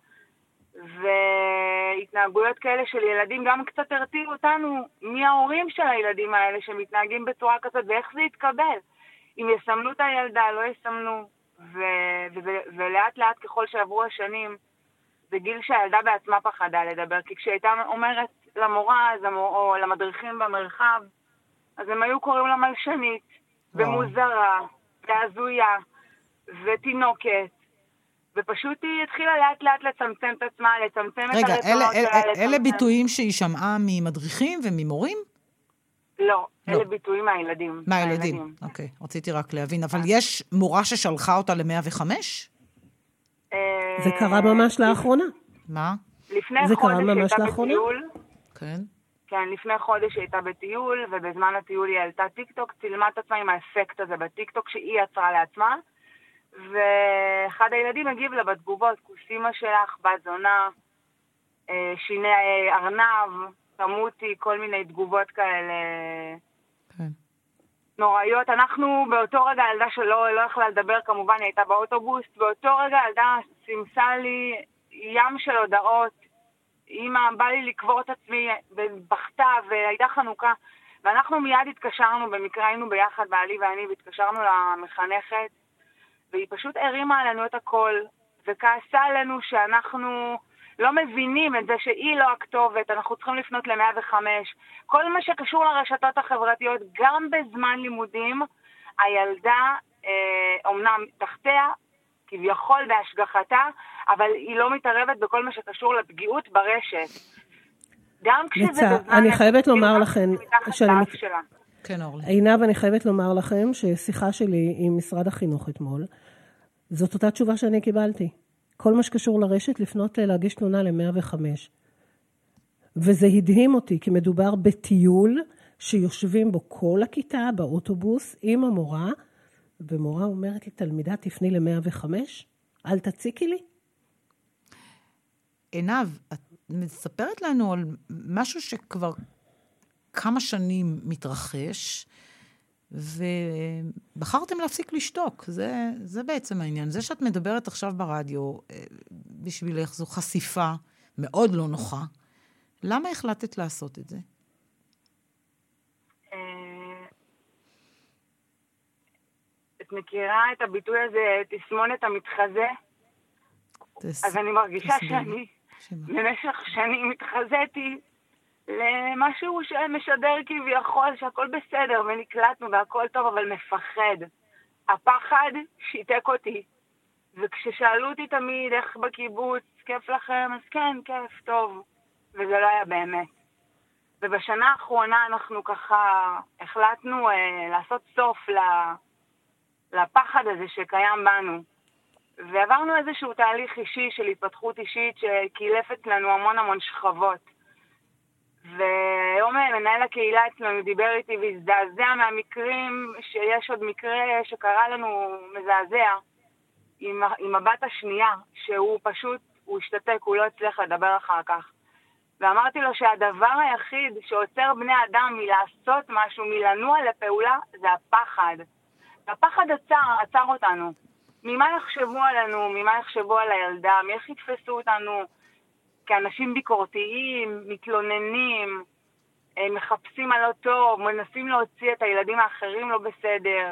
והתנהגויות כאלה של ילדים גם קצת הרתיעו אותנו מי ההורים של הילדים האלה שמתנהגים בצורה כזאת ואיך זה יתקבל. אם יסמנו את הילדה, לא יסמנו, ו- ו- ולאט לאט ככל שעברו השנים, זה גיל שהילדה בעצמה פחדה לדבר, כי כשהייתה אומרת למורה המור... או למדריכים במרחב, אז הם היו קוראים לה מלשנית, ומוזרה, והזויה, ותינוקת, ופשוט היא התחילה לאט לאט לצמצם את עצמה, לצמצם רגע, את הרצונות שלה. רגע, אלה, אלה ביטויים שהיא שמעה ממדריכים וממורים? לא, לא. אלה ביטויים מהילדים. מהילדים, אוקיי. רציתי רק להבין. אבל יש מורה ששלחה אותה ל-מאה וחמש? זה קרה ממש לאחרונה. מה? לפני זה חודש קרה ממש הייתה לאחרונה? בטיול. כן. כן, לפני חודש הייתה בטיול, ובזמן הטיול היא העלתה טיקטוק, צילמה את עצמה עם האפקט הזה בטיקטוק שהיא יצרה לעצמה, ואחד הילדים הגיב לה בתגובות, כוסימה שלך, בת זונה, שיני ארנב, תמותי, כל מיני תגובות כאלה כן. נוראיות. אנחנו באותו רגע, ילדה שלא לא יכלה לדבר, כמובן היא הייתה באוטובוס, באותו רגע ילדה סימסה לי ים של הודעות, אמא, בא לי לקבור את עצמי, ובכתה, והייתה חנוכה, ואנחנו מיד התקשרנו, במקרה היינו ביחד, בעלי ואני, והתקשרנו למחנכת, והיא פשוט הרימה עלינו את הכל, וכעסה עלינו שאנחנו לא מבינים את זה שהיא לא הכתובת, אנחנו צריכים לפנות ל-מאה וחמש. כל מה שקשור לרשתות החברתיות, גם בזמן לימודים, הילדה אה, אומנם תחתיה, כביכול בהשגחתה, אבל היא לא מתערבת בכל מה שקשור לפגיעות ברשת. גם כשזה בזמן... אני חייבת לומר לכם... כן, אורלי. עינב, אני חייבת לומר לכם ששיחה שלי עם משרד החינוך אתמול, זאת אותה תשובה שאני קיבלתי. כל מה שקשור לרשת, לפנות להגיש תלונה ל-מאה וחמש. וזה הדהים אותי, כי מדובר בטיול שיושבים בו כל הכיתה באוטובוס עם המורה, ומורה אומרת לי, תלמידה, תפני ל-מאה וחמש? אל תציקי לי? עינב, את מספרת לנו על משהו שכבר כמה שנים מתרחש, ובחרתם להפסיק לשתוק. זה, זה בעצם העניין. זה שאת מדברת עכשיו ברדיו, בשבילך זו חשיפה מאוד לא נוחה. למה החלטת לעשות את זה? את מכירה את הביטוי הזה, תסמונת המתחזה? תס... אז אני מרגישה תסביר. שאני שמה. במשך שנים מתחזיתי למשהו שמשדר כביכול שהכל בסדר ונקלטנו והכל טוב, אבל מפחד. הפחד שיתק אותי. וכששאלו אותי תמיד איך בקיבוץ, כיף לכם? אז כן, כיף, טוב. וזה לא היה באמת. ובשנה האחרונה אנחנו ככה החלטנו אה, לעשות סוף ל... לפחד הזה שקיים בנו. ועברנו איזשהו תהליך אישי של התפתחות אישית שקילף אצלנו המון המון שכבות. והיום מנהל הקהילה אצלנו דיבר איתי והזדעזע מהמקרים שיש עוד מקרה שקרה לנו מזעזע עם, עם הבת השנייה, שהוא פשוט, הוא השתתק, הוא לא הצליח לדבר אחר כך. ואמרתי לו שהדבר היחיד שעוצר בני אדם מלעשות משהו, מלנוע לפעולה, זה הפחד. הפחד עצר, עצר אותנו. ממה יחשבו עלינו, ממה יחשבו על הילדה, מאיך יתפסו אותנו כאנשים ביקורתיים, מתלוננים, מחפשים על אותו, מנסים להוציא את הילדים האחרים לא בסדר.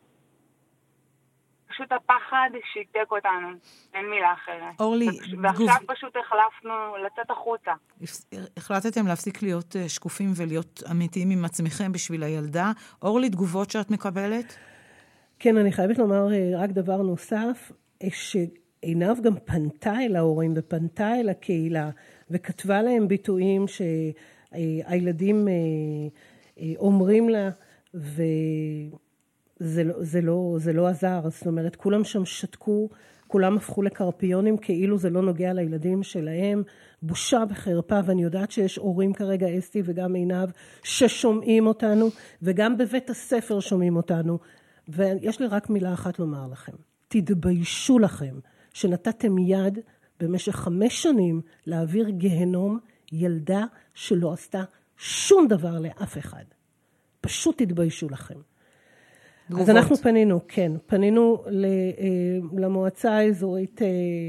פשוט הפחד שיתק אותנו, אין מילה אחרת. אורלי, ועכשיו גוב... פשוט החלפנו לצאת החוצה. החלטתם להפסיק להיות שקופים ולהיות אמיתיים עם עצמכם בשביל הילדה. אורלי, תגובות שאת מקבלת? כן, אני חייבת לומר רק דבר נוסף, שעינב גם פנתה אל ההורים ופנתה אל הקהילה, וכתבה להם ביטויים שהילדים אומרים לה, וזה לא, זה לא, זה לא עזר. זאת אומרת, כולם שם שתקו, כולם הפכו לקרפיונים, כאילו זה לא נוגע לילדים שלהם, בושה וחרפה, ואני יודעת שיש הורים כרגע, אסתי וגם עינב, ששומעים אותנו, וגם בבית הספר שומעים אותנו, ויש לי רק מילה אחת לומר לכם. תתביישו לכם שנתתם יד במשך חמש שנים להעביר גיהנום ילדה שלא עשתה שום דבר לאף אחד. פשוט תתביישו לכם. תגובות. אז אנחנו פנינו, כן, פנינו למועצה האזורית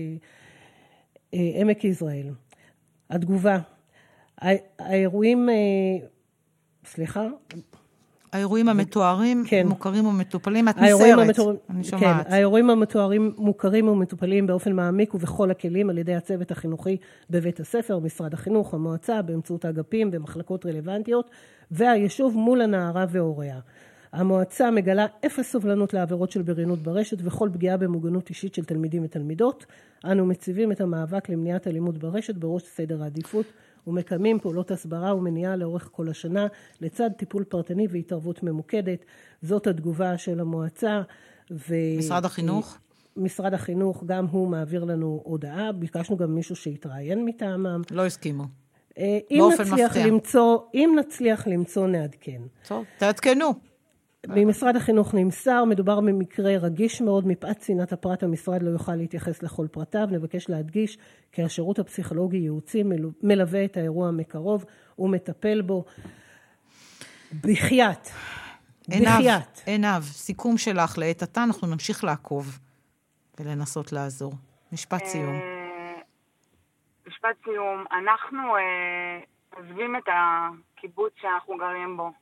עמק יזרעאל. התגובה, האירועים, סליחה, האירועים המתוארים, כן. מוכרים ומטופלים, את נסערת, המתואר... אני שומעת. כן, האירועים המתוארים מוכרים ומטופלים באופן מעמיק ובכל הכלים על ידי הצוות החינוכי בבית הספר, משרד החינוך, המועצה, באמצעות האגפים ומחלקות רלוונטיות, והיישוב מול הנערה והוריה. המועצה מגלה אפס סובלנות לעבירות של בריונות ברשת וכל פגיעה במוגנות אישית של תלמידים ותלמידות. אנו מציבים את המאבק למניעת אלימות ברשת בראש סדר העדיפות ומקיימים פעולות הסברה ומניעה לאורך כל השנה, לצד טיפול פרטני והתערבות ממוקדת. זאת התגובה של המועצה. ו... משרד החינוך? משרד החינוך, גם הוא מעביר לנו הודעה. ביקשנו גם מישהו שיתראיין מטעמם. לא הסכימו. אם נצליח למצוא, אם נצליח למצוא, נעדכן. טוב, תעדכנו. במשרד החינוך נמסר, מדובר במקרה רגיש מאוד, מפאת צנעת הפרט המשרד לא יוכל להתייחס לכל פרטיו. נבקש להדגיש כי השירות הפסיכולוגי ייעוצי מלווה את האירוע מקרוב ומטפל בו. בחייאת. בחייאת. עינב, סיכום שלך לעת עתה, אנחנו נמשיך לעקוב ולנסות לעזור. משפט סיום. משפט סיום, אנחנו עוזבים את הקיבוץ שאנחנו גרים בו.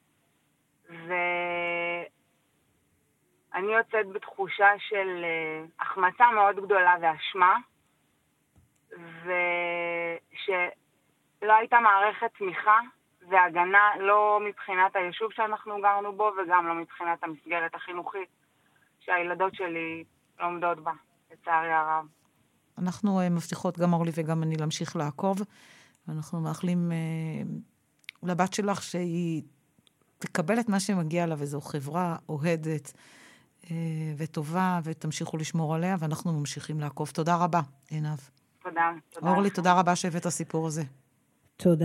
ואני יוצאת בתחושה של החמצה מאוד גדולה ואשמה, ושלא הייתה מערכת תמיכה והגנה, לא מבחינת היישוב שאנחנו גרנו בו, וגם לא מבחינת המסגרת החינוכית שהילדות שלי לומדות בה, לצערי הרב. אנחנו מבטיחות, גם אורלי וגם אני, להמשיך לעקוב, ואנחנו מאחלים לבת שלך שהיא תקבל את מה שמגיע לה, וזו חברה אוהדת וטובה, ותמשיכו לשמור עליה, ואנחנו ממשיכים לעקוב. תודה רבה, עינב. תודה. תודה. אורלי, תודה רבה שהבאת הסיפור הזה. תודה.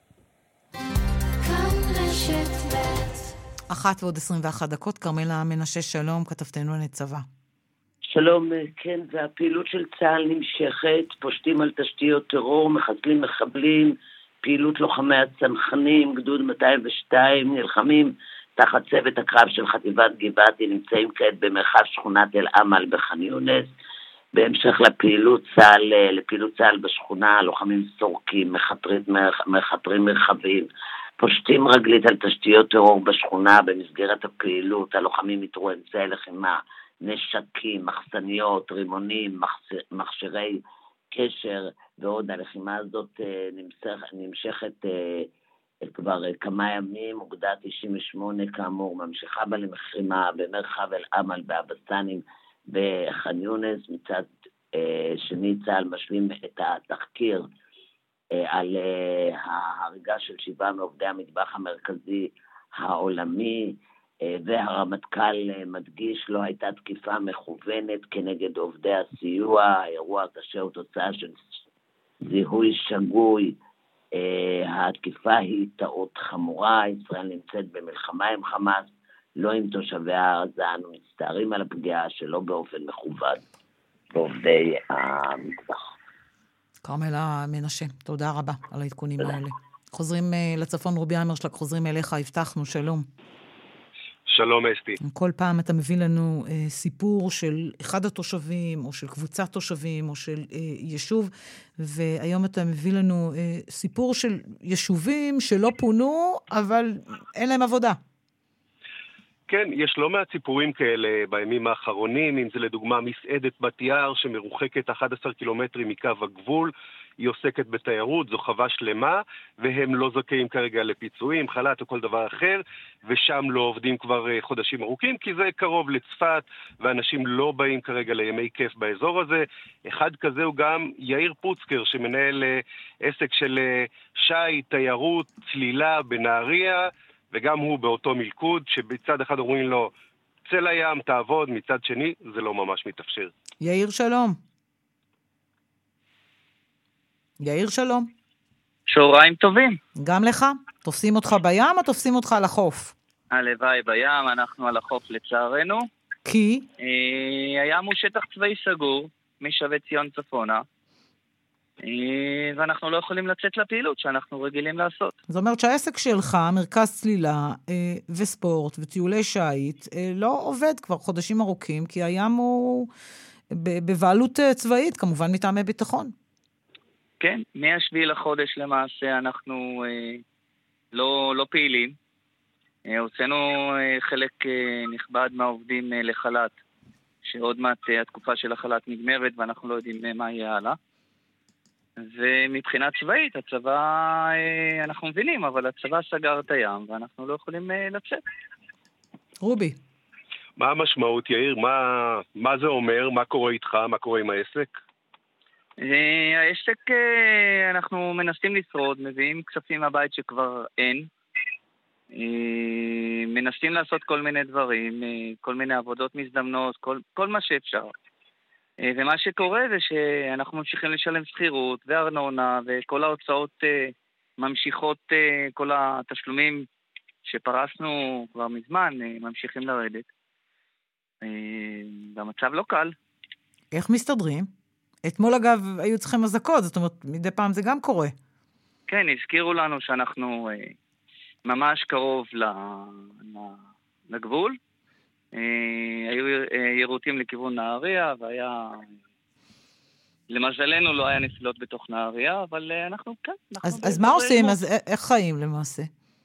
אחת ועוד עשרים ואחת דקות, כרמלה מנשה, שלום, כתבתנו לצבא. שלום, כן, והפעילות של צה"ל נמשכת, פושטים על תשתיות טרור, מחסלים מחבלים, פעילות לוחמי הצנחנים, גדוד מאתיים ושתיים, נלחמים תחת צוות הקרב של חטיבת גבעתי, נמצאים כעת במרחב שכונת אל-עמל בח'אן יונס. בהמשך לפעילות צה"ל, לפעילות צה"ל בשכונה, לוחמים סורקים, מחתרים, מחתרים מרחבים, פושטים רגלית על תשתיות טרור בשכונה. במסגרת הפעילות הלוחמים יתרו אמצעי לחימה, נשקים, מחסניות, רימונים, מכשירי קשר ועוד. הלחימה הזאת נמשך, נמשכת כבר כמה ימים. אוגדה תשעים ושמונה כאמור ממשיכה בלחימה במרחב אל-עמל באבסנים בח'אן יונס. מצד שני צה"ל משלים את התחקיר על ההריגה של שבעה מעובדי המטבח המרכזי העולמי, והרמטכ"ל מדגיש לא הייתה תקיפה מכוונת כנגד עובדי הסיוע. האירוע קשה הוא תוצאה של זיהוי שגוי. התקיפה היא טעות חמורה. ישראל נמצאת במלחמה עם חמאס, לא עם תושבי עזה. אנו מצטערים על הפגיעה שלא באופן מכוון בעובדי המטבח. כרמלה מנשה, תודה רבה על העדכונים האלה. חוזרים לצפון, רובי אמרשלג, חוזרים אליך, הבטחנו, שלום. שלום אסתי. כל פעם אתה מביא לנו אה, סיפור של אחד התושבים, או של קבוצת תושבים, או של אה, יישוב, והיום אתה מביא לנו אה, סיפור של יישובים שלא פונו, אבל אין להם עבודה. כן, יש לא מעט סיפורים כאלה בימים האחרונים, אם זה לדוגמה מסעדת בת יער שמרוחקת אחד עשר קילומטרים מקו הגבול, היא עוסקת בתיירות, זו חווה שלמה, והם לא זכאים כרגע לפיצויים, חל"ת או כל דבר אחר, ושם לא עובדים כבר חודשים ארוכים, כי זה קרוב לצפת, ואנשים לא באים כרגע לימי כיף באזור הזה. אחד כזה הוא גם יאיר פוצקר, שמנהל עסק של שי, תיירות, צלילה בנהריה, וגם הוא באותו מלכוד, שבצד אחד אומרים לו, צא לים, תעבוד, מצד שני, זה לא ממש מתאפשר. יאיר שלום. יאיר שלום. שוריים טובים. גם לך? תופסים אותך בים או תופסים אותך על החוף? הלוואי בים, אנחנו על החוף לצערנו. כי? אה, הים הוא שטח צבאי סגור, משווה ציון צפונה. ואנחנו לא יכולים לצאת לפעילות שאנחנו רגילים לעשות. זאת אומרת שהעסק שלך, מרכז צלילה וספורט וטיולי שייט, לא עובד כבר חודשים ארוכים, כי הים הוא בבעלות צבאית, כמובן מטעמי ביטחון. כן, מהשביעי לחודש למעשה אנחנו לא, לא פעילים. הוצאנו חלק נכבד מהעובדים לחל"ת, שעוד מעט התקופה של החל"ת נגמרת ואנחנו לא יודעים מה יהיה הלאה. ומבחינה צבאית, הצבא, אנחנו מבינים, אבל הצבא סגר את הים, ואנחנו לא יכולים לצאת. רובי. מה המשמעות, יאיר? מה, מה זה אומר? מה קורה איתך? מה קורה עם העסק? העסק, אנחנו מנסים לשרוד, מביאים כספים מהבית שכבר אין, מנסים לעשות כל מיני דברים, כל מיני עבודות מזדמנות, כל, כל מה שאפשר. ומה שקורה זה שאנחנו ממשיכים לשלם שכירות וארנונה, וכל ההוצאות ממשיכות, כל התשלומים שפרסנו כבר מזמן ממשיכים לרדת. והמצב לא קל. איך מסתדרים? אתמול אגב היו צריכים הזקות, זאת אומרת מדי פעם זה גם קורה. כן, הזכירו לנו שאנחנו ממש קרוב לגבול. היו ירוטים לכיוון נהריה, והיה... למזלנו לא היה נפילות בתוך נהריה, אבל אנחנו כן. אז, אז מה עושים? אז איך חיים למעשה?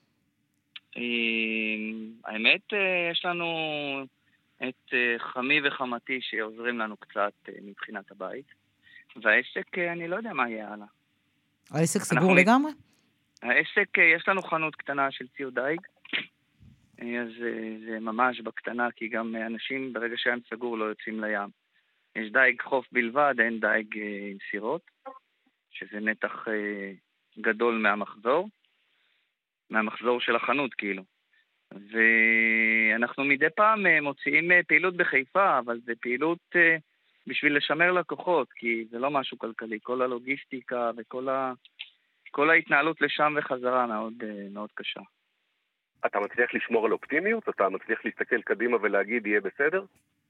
האמת, יש לנו את חמי וחמתי שעוזרים לנו קצת מבחינת הבית, והעסק, אני לא יודע מה יהיה הלאה. העסק סגור לגמרי? העסק, יש לנו חנות קטנה של ציוד דייג, אז זה ממש בקטנה, כי גם אנשים ברגע שהם סגור לא יוצאים לים. יש דייג חוף בלבד, אין דייג עם סירות, שזה נתח גדול מהמחזור, מהמחזור של החנות כאילו. ואנחנו מדי פעם מוציאים פעילות בחיפה, אבל זה פעילות בשביל לשמר לקוחות, כי זה לא משהו כלכלי. כל הלוגיסטיקה וכל ה... כל ההתנהלות לשם וחזרה מאוד, מאוד קשה. אתה מצליח לשמור על אופטימיות? אתה מצליח להסתכל קדימה ולהגיד יהיה בסדר?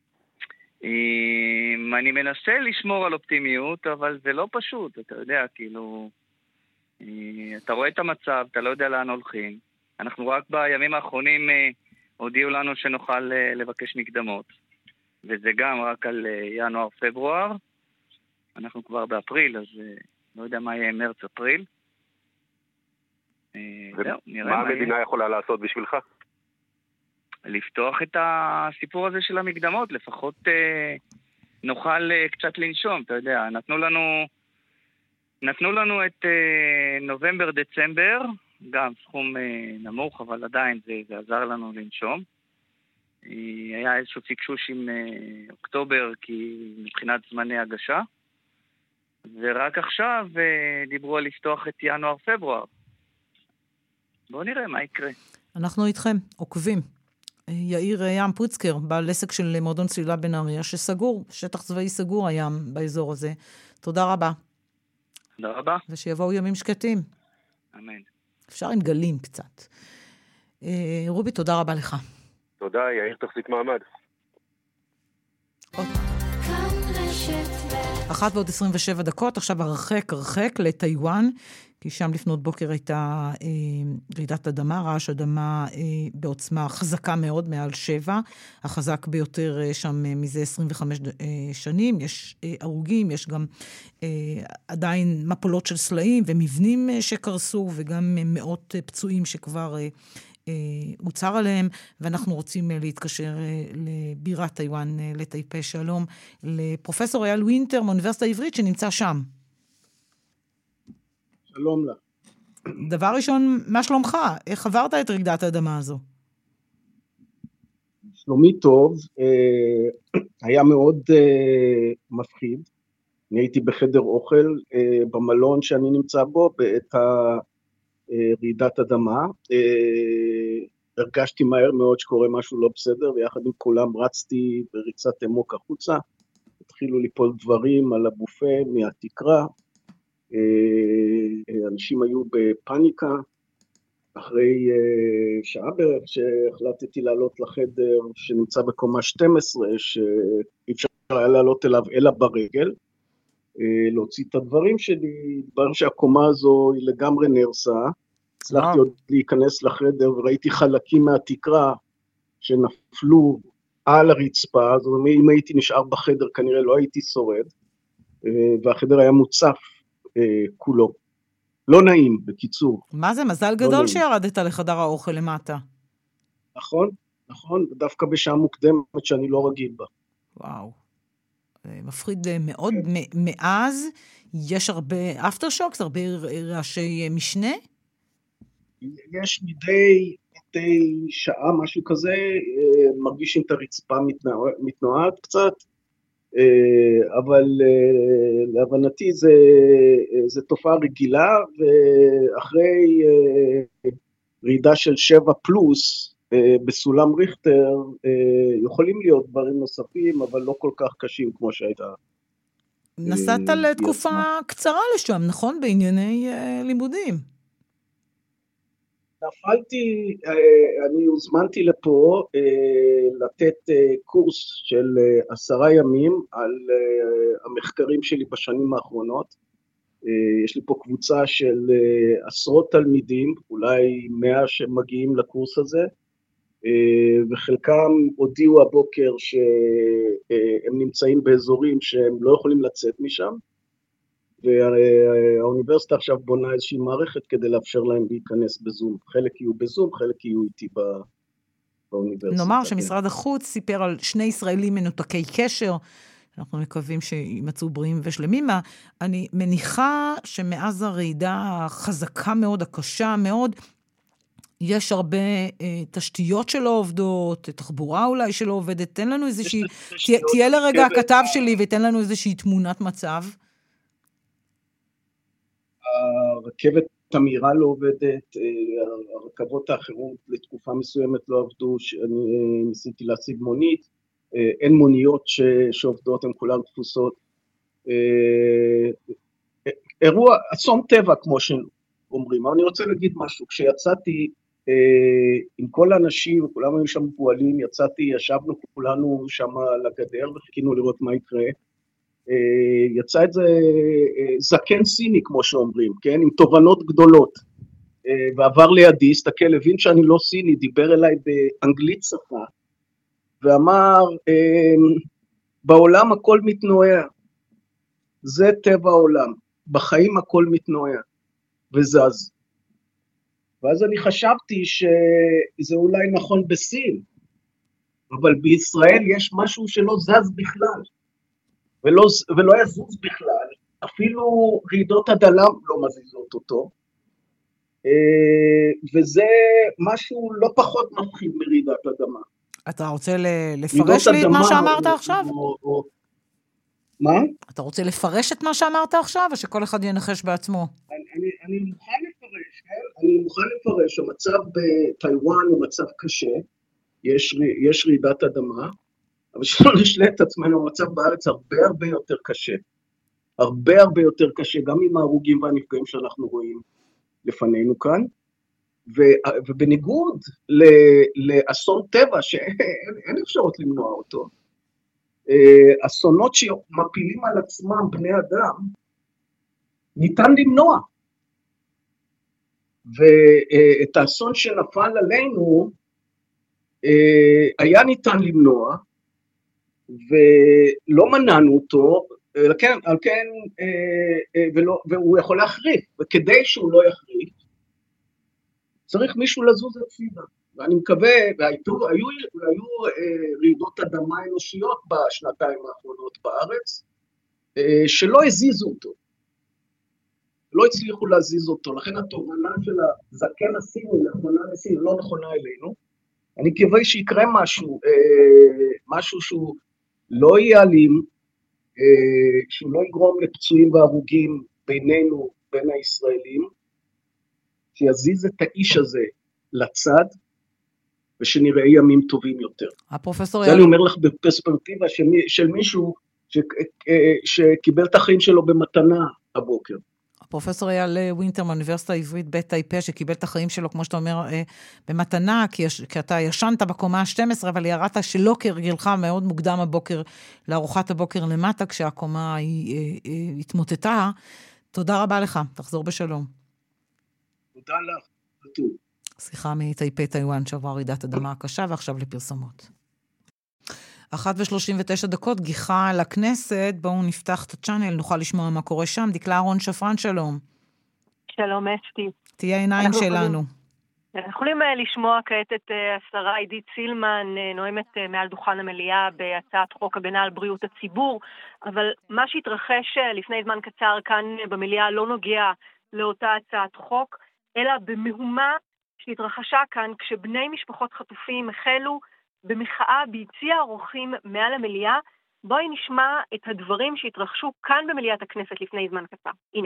אני מנסה לשמור על אופטימיות, אבל זה לא פשוט, אתה יודע, כאילו, אתה רואה את המצב, אתה לא יודע לאן הולכים. אנחנו רק בימים האחרונים הודיעו לנו שנוכל לבקש מקדמות, וזה גם רק על ינואר-פברואר. אנחנו כבר באפריל, אז לא יודע מה יהיה מרץ-אפריל. מה המדינה יכולה לעשות בשבילך? לפתוח את הסיפור הזה של המקדמות, לפחות אה, נוכל אה, קצת לנשום, אתה יודע, נתנו לנו, נתנו לנו את אה, נובמבר-דצמבר, גם סכום אה, נמוך, אבל עדיין זה, זה עזר לנו לנשום. אה, היה איזשהו פיקשוש עם אה, אוקטובר, כי מבחינת זמני הגשה, ורק עכשיו אה, דיברו על לפתוח את ינואר-פברואר. בואו נראה מה יקרה. אנחנו איתכם, עוקבים. יאיר ים פריצקר, בעל עסק של מועדון צלילה בנהריה, שסגור, שטח צבאי סגור הים באזור הזה. תודה רבה. תודה רבה. ושיבואו ימים שקטים. אמן. אפשר עם גלים קצת. רובי, תודה רבה לך. תודה, יאיר תחזיק מעמד. עוד. אחת ועוד עשרים ושבע דקות, עכשיו הרחק הרחק לטיואן, כי שם לפנות בוקר הייתה אה, רעידת אדמה, רעש אדמה אה, בעוצמה חזקה מאוד, מעל שבע, החזק ביותר אה, שם אה, מזה עשרים וחמש אה, שנים, יש אה, הרוגים, יש גם אה, עדיין מפולות של סלעים ומבנים אה, שקרסו, וגם אה, מאות אה, פצועים שכבר אה, אה, הוצר עליהם, ואנחנו רוצים אה, להתקשר אה, לבירת טיואן, אה, לטייפה. שלום לפרופסור אייל וינטר מאוניברסיטה העברית שנמצא שם. שלום לה. דבר ראשון, מה שלומך? איך עברת את רעידת האדמה הזו? שלומי טוב, אה, היה מאוד אה, מפחיד. אני הייתי בחדר אוכל אה, במלון שאני נמצא בו בעת הרעידת אדמה. אה, הרגשתי מהר מאוד שקורה משהו לא בסדר, ויחד עם כולם רצתי בריצת אמוק החוצה. התחילו ליפול דברים על הבופה מהתקרה. אנשים היו בפניקה, אחרי שעה בערך שהחלטתי לעלות לחדר שנמצא בקומה שתים עשרה, שאי אפשר היה לעלות אליו אלא ברגל, להוציא את הדברים שלי, דבר שהקומה הזו היא לגמרי נרסה, הצלחתי עוד להיכנס לחדר וראיתי חלקים מהתקרה שנפלו על הרצפה, זאת אומרת, אם הייתי נשאר בחדר כנראה לא הייתי שורד, והחדר היה מוצף, כולו. לא נעים, בקיצור. מה זה? מזל גדול שירדת לחדר האוכל למטה. נכון, נכון, דווקא בשעה מוקדמת שאני לא רגיל בה. וואו. מפחיד מאוד. מאז יש הרבה אפטרשוקס, הרבה רעשי משנה? יש מדי, מדי שעה, משהו כזה, מרגישים את הרצפה מתנועעת קצת, אבל להבנתי זה, זה תופעה רגילה, ואחרי רעידה של שבע פלוס בסולם ריכטר, יכולים להיות דברים נוספים, אבל לא כל כך קשים כמו שהייתה. נסעת לתקופה קצרה לשם, נכון? בענייני לימודים. נפלתי, אני הוזמנתי לפה לתת קורס של עשרה ימים על המחקרים שלי בשנים האחרונות. יש לי פה קבוצה של עשרות תלמידים, אולי מאה שמגיעים לקורס הזה, וחלקם הודיעו הבוקר שהם נמצאים באזורים שהם לא יכולים לצאת משם, והאוניברסיטה עכשיו בונה איזושהי מערכת כדי לאפשר להם להיכנס בזום. חלק יהיו בזום, חלק יהיו איתי באוניברסיטה. נאמר שמשרד החוץ סיפר על שני ישראלים מנותקי קשר, אנחנו מקווים שימצאו בריאים ושלמים. אני מניחה שמאז הרעידה החזקה מאוד, הקשה מאוד, יש הרבה אה, תשתיות שלא עובדות, תחבורה אולי שלא עובדת. תן לנו איזושהי, תה, תהיה לרגע הכתב שלי ותן לנו איזושהי תמונת מצב. הרכבת המהירה לא עובדת, הרכבות האחרות לתקופה מסוימת לא עבדו, אני ניסיתי להשיג מונית, אין מוניות שעובדות, הן כולן תפוסות. אירוע, אסון טבע כמו שאומרים, אבל אני רוצה להגיד משהו, כשיצאתי עם כל האנשים, וכולם היו שם פועלים, יצאתי, ישבנו כולנו שם על הגדר וחיכינו לראות מה יקרה, יצא את זה זקן סיני, כמו שאומרים, כן? עם תובנות גדולות, ועבר לידי, הסתכל, הבין שאני לא סיני, דיבר אליי באנגלית שפה, ואמר, בעולם הכל מתנועע, זה טבע העולם, בחיים הכל מתנועע, וזז. ואז אני חשבתי שזה אולי נכון בסין, אבל בישראל יש משהו שלא זז בכלל, ולא, ולא יזוז בכלל, אפילו רעידות אדמה לא מזיזות אותו, וזה משהו לא פחות מפחיד מרעידת אדמה. אתה רוצה לפרש לי את מה שאמרת עכשיו? או, או... מה? אתה רוצה לפרש את מה שאמרת עכשיו, או שכל אחד ינחש בעצמו? אני, אני, אני מוכן לפרש, כן? אני מוכן לפרש, המצב בטיואן הוא מצב קשה, יש, יש רעידת אדמה, אבל שלא נשלה את עצמנו, המצב בארץ הרבה הרבה יותר קשה. הרבה הרבה יותר קשה, גם עם ההרוגים והנפגעים שאנחנו רואים לפנינו כאן, ו, ובניגוד ל, לאסון טבע, שאין אפשרות למנוע אותו, אסונות שמפילים על עצמם בני אדם, ניתן למנוע. ואת האסון שנפל עלינו, היה ניתן למנוע, ולא מנענו אותו, על כן, על כן, ולא, והוא יכול להחריף, וכדי שהוא לא יחריף, צריך מישהו לזוז הצידה. ואני מקווה, והיו, היו, היו רעידות אדמה אנושיות בשנתיים האחרונות בארץ, שלא הזיזו אותו, לא הצליחו להזיז אותו, לכן התובנה של הזקן הסיני, נכונה לסיני, לא נכונה אלינו, אני מקווה שיקרה משהו, משהו שהוא לא ייעלים, שהוא לא יגרום לפצועים והרוגים בינינו, בין הישראלים, שיזיז את האיש הזה לצד, ושנראה ימים טובים יותר. הפרופסור... זה אני אומר לך בפרספקטיבה של מישהו שקיבל את החיים שלו במתנה הבוקר. הפרופסור אייל ווינטר מהאוניברסיטה העברית בית טייפה, שקיבל את החיים שלו, כמו שאתה אומר, במתנה, כי, כי אתה ישנת בקומה ה-שתים עשרה, אבל ירדת שלא כרגלך מאוד מוקדם הבוקר, לארוחת הבוקר למטה, כשהקומה היא התמוטטה. תודה רבה לך, תחזור בשלום. תודה לך, תודה. שיחה מטייפה טיואן שעברה רעידת אדמה הקשה, ועכשיו לפרסומות. אחת ושלושים ותשע דקות, גיחה לכנסת, בואו נפתח את הצ'אנל, נוכל לשמוע מה קורה שם. דקלה אהרון שפרן, שלום. שלום, אסתי. תהיה העיניים שלנו. אנחנו יכולים לשמוע כעת את השרה עידית סילמן, נואמת מעל דוכן המליאה בהצעת חוק הגנה על בריאות הציבור, אבל מה שהתרחש לפני זמן קצר כאן במליאה לא נוגע לאותה הצעת חוק, אלא במהומה שהתרחשה כאן כשבני משפחות חטופים החלו במחאה ביציע האורחים מעל המליאה בואי נשמע את הדברים שהתרחשו כאן במליאת הכנסת לפני זמן קצר. הנה.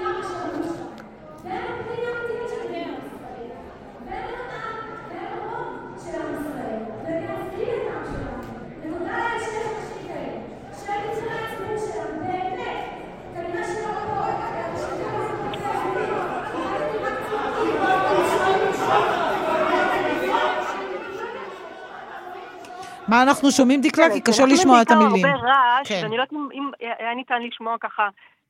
מה אנחנו שומעים, דקלה? כי קשה לשמוע את המילים. הרבה רעש, ואני לא יודעת אם היה ניתן לשמוע ככה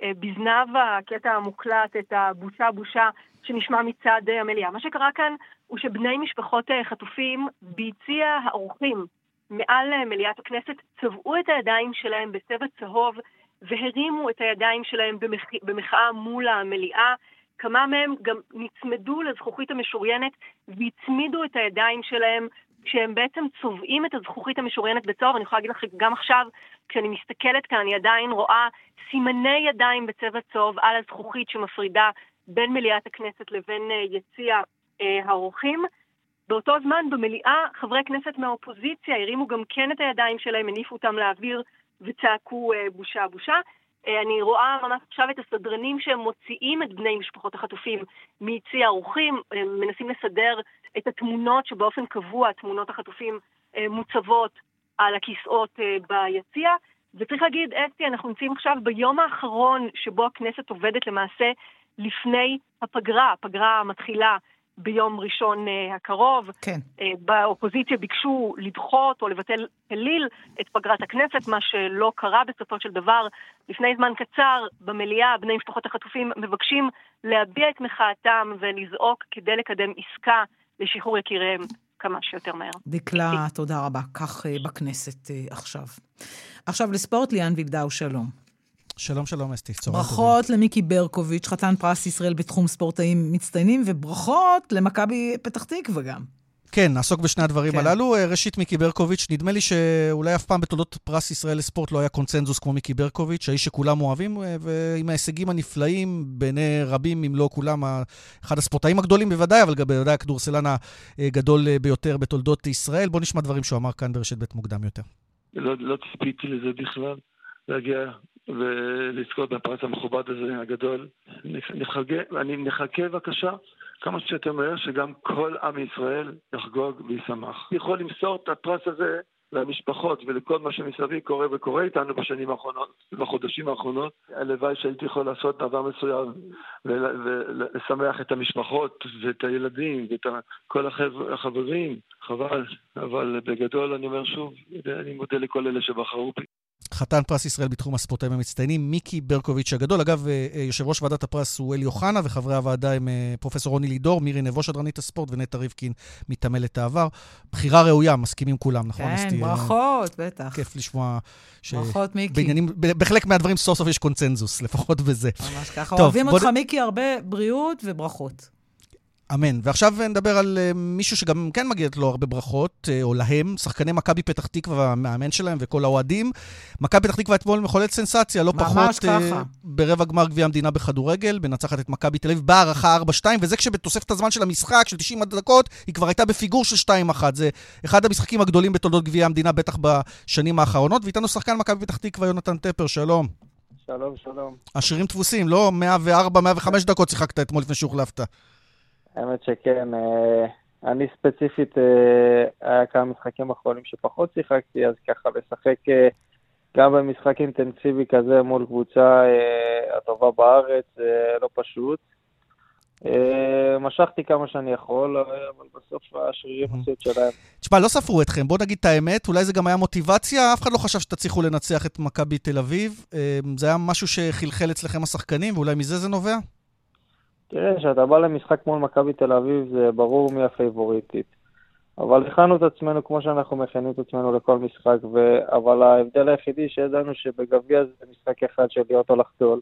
בזנב הקטע המוקלט, את הבושה בושה שנשמע מצד המליאה. מה שקרה כאן הוא שבני משפחות חטופים ביציע האורחים מעל מליאת הכנסת צבעו את הידיים שלהם בצבע צהוב והרימו את הידיים שלהם במחאה מול המליאה. כמה מהם גם נצמדו לזכוכית המשוריינת והצמידו את הידיים שלהם כשהם בעצם צובעים את הזכוכית המשוריינת בצהוב. אני יכולה להגיד לך גם עכשיו, כשאני מסתכלת כאן, אני עדיין רואה סימני ידיים בצבע צהוב על הזכוכית שמפרידה בין מליאת הכנסת לבין יציע אה, האורחים. באותו זמן במליאה חברי כנסת מהאופוזיציה הרימו גם כן את הידיים שלהם, הניפו אותם לאוויר וצעקו אה, בושה בושה. אה, אני רואה ממש עכשיו את הסדרנים שהם מוציאים את בני משפחות החטופים מיציע האורחים, אה, מנסים לסדר את התמונות שבאופן קבוע, תמונות החטופים אה, מוצבות על הכיסאות אה, ביציע. וצריך להגיד, אסתי, אנחנו נמצאים עכשיו ביום האחרון שבו הכנסת עובדת למעשה לפני הפגרה. הפגרה מתחילה ביום ראשון uh, הקרוב. כן. Uh, באופוזיציה ביקשו לדחות או לבטל כליל את פגרת הכנסת, מה שלא קרה בסופו של דבר. לפני זמן קצר במליאה בני משפחות החטופים מבקשים להביע את מחאתם ולזעוק כדי לקדם עסקה לשחרור יקיריהם כמה שיותר מהר. דקלה, תודה רבה. כך uh, בכנסת uh, עכשיו. עכשיו לספורט, ליאן וילדאו, שלום. שלום, שלום, אסתי. ברכות למיקי ברקוביץ', חתן פרס ישראל בתחום ספורטאים מצטיינים, וברכות למכבי פתח תקווה גם. כן, נעסוק בשני הדברים כן. הללו. ראשית, מיקי ברקוביץ', נדמה לי שאולי אף פעם בתולדות פרס ישראל לספורט לא היה קונצנזוס כמו מיקי ברקוביץ', האיש שכולם אוהבים, ועם ההישגים הנפלאים, בעיני רבים, אם לא כולם, אחד הספורטאים הגדולים בוודאי, אבל גם בוודאי הכדורסלן הגדול ביותר בתולדות ישראל. בוא נשמע דברים שהוא אמר כאן ברשת בית מוקדם יותר. לא, לא ציפיתי לזה בכלל, להגיע ולזכות בפרס המכובד הזה הגדול. נחכה, אני מחכה בבקשה כמה שאתה אומר שגם כל עם ישראל יחגוג וישמח. אני יכול למסור את הפרס הזה למשפחות ולכל מה שמסביב קורה וקורה איתנו בשנים האחרונות, בחודשים האחרונות. הלוואי שהייתי יכול לעשות דבר מסוים ולשמח את המשפחות ואת הילדים ואת כל החברים. חבל, אבל בגדול אני אומר שוב, אני מודה לכל אלה שבחרו בי. חתן פרס ישראל בתחום הספורטאים המצטיינים, מיקי ברקוביץ' הגדול. אגב, יושב ראש ועדת הפרס הוא אלי אוחנה, וחברי הוועדה הם פרופסור רוני לידור, מירי נבו שדרנית הספורט, ונטע ריבקין מתעמלת העבר. בחירה ראויה, מסכימים כולם, נכון? כן, ברכות, בטח. כיף לשמוע ש... ברכות, מיקי. בעניינים, בחלק מהדברים סוף סוף יש קונצנזוס, לפחות בזה. ממש ככה. אוהבים אותך, מיקי, הרבה בריאות וברכות. אמן. ועכשיו נדבר על uh, מישהו שגם כן מגיעת לו הרבה ברכות, uh, או להם, שחקני מכבי פתח תקווה והמאמן שלהם וכל האוהדים. מכבי פתח תקווה אתמול מחוללת סנסציה, לא פחות uh, ברבע גמר גביע המדינה בכדורגל, מנצחת את מכבי תל אביב בהערכה ארבע שתיים, וזה כשבתוספת הזמן של המשחק של תשעים דקות, היא כבר הייתה בפיגור של שתיים אחת. זה אחד המשחקים הגדולים בתולדות גביע המדינה, בטח בשנים האחרונות, ואיתנו שחקן מכבי פתח תקווה יונתן טפר, שלום. שלום, שלום. השירים דפוסים, לא מאה וארבע מאה וחמש דקות שיחקת אתמול לפני שהוחלפת. האמת שכן, אני ספציפית, היה כמה משחקים אחרונים שפחות שיחקתי, אז ככה לשחק גם במשחק אינטנסיבי כזה מול קבוצה הטובה בארץ, לא פשוט. משכתי כמה שאני יכול, אבל בסוף השרירים עושים שלהם. תשמע, לא ספרו אתכם, בוא נגיד את האמת, אולי זה גם היה מוטיבציה, אף אחד לא חשב שתצליחו לנצח את מכבי תל אביב, זה היה משהו שחלחל אצלכם השחקנים, ואולי מזה זה נובע? תראה, כשאתה בא למשחק מול מכבי תל אביב, זה ברור מי הפייבוריטית. אבל הכנו את עצמנו כמו שאנחנו מכנים את עצמנו לכל משחק, ו... אבל ההבדל היחידי שידענו שבגביע זה משחק אחד של להיות או לחתול.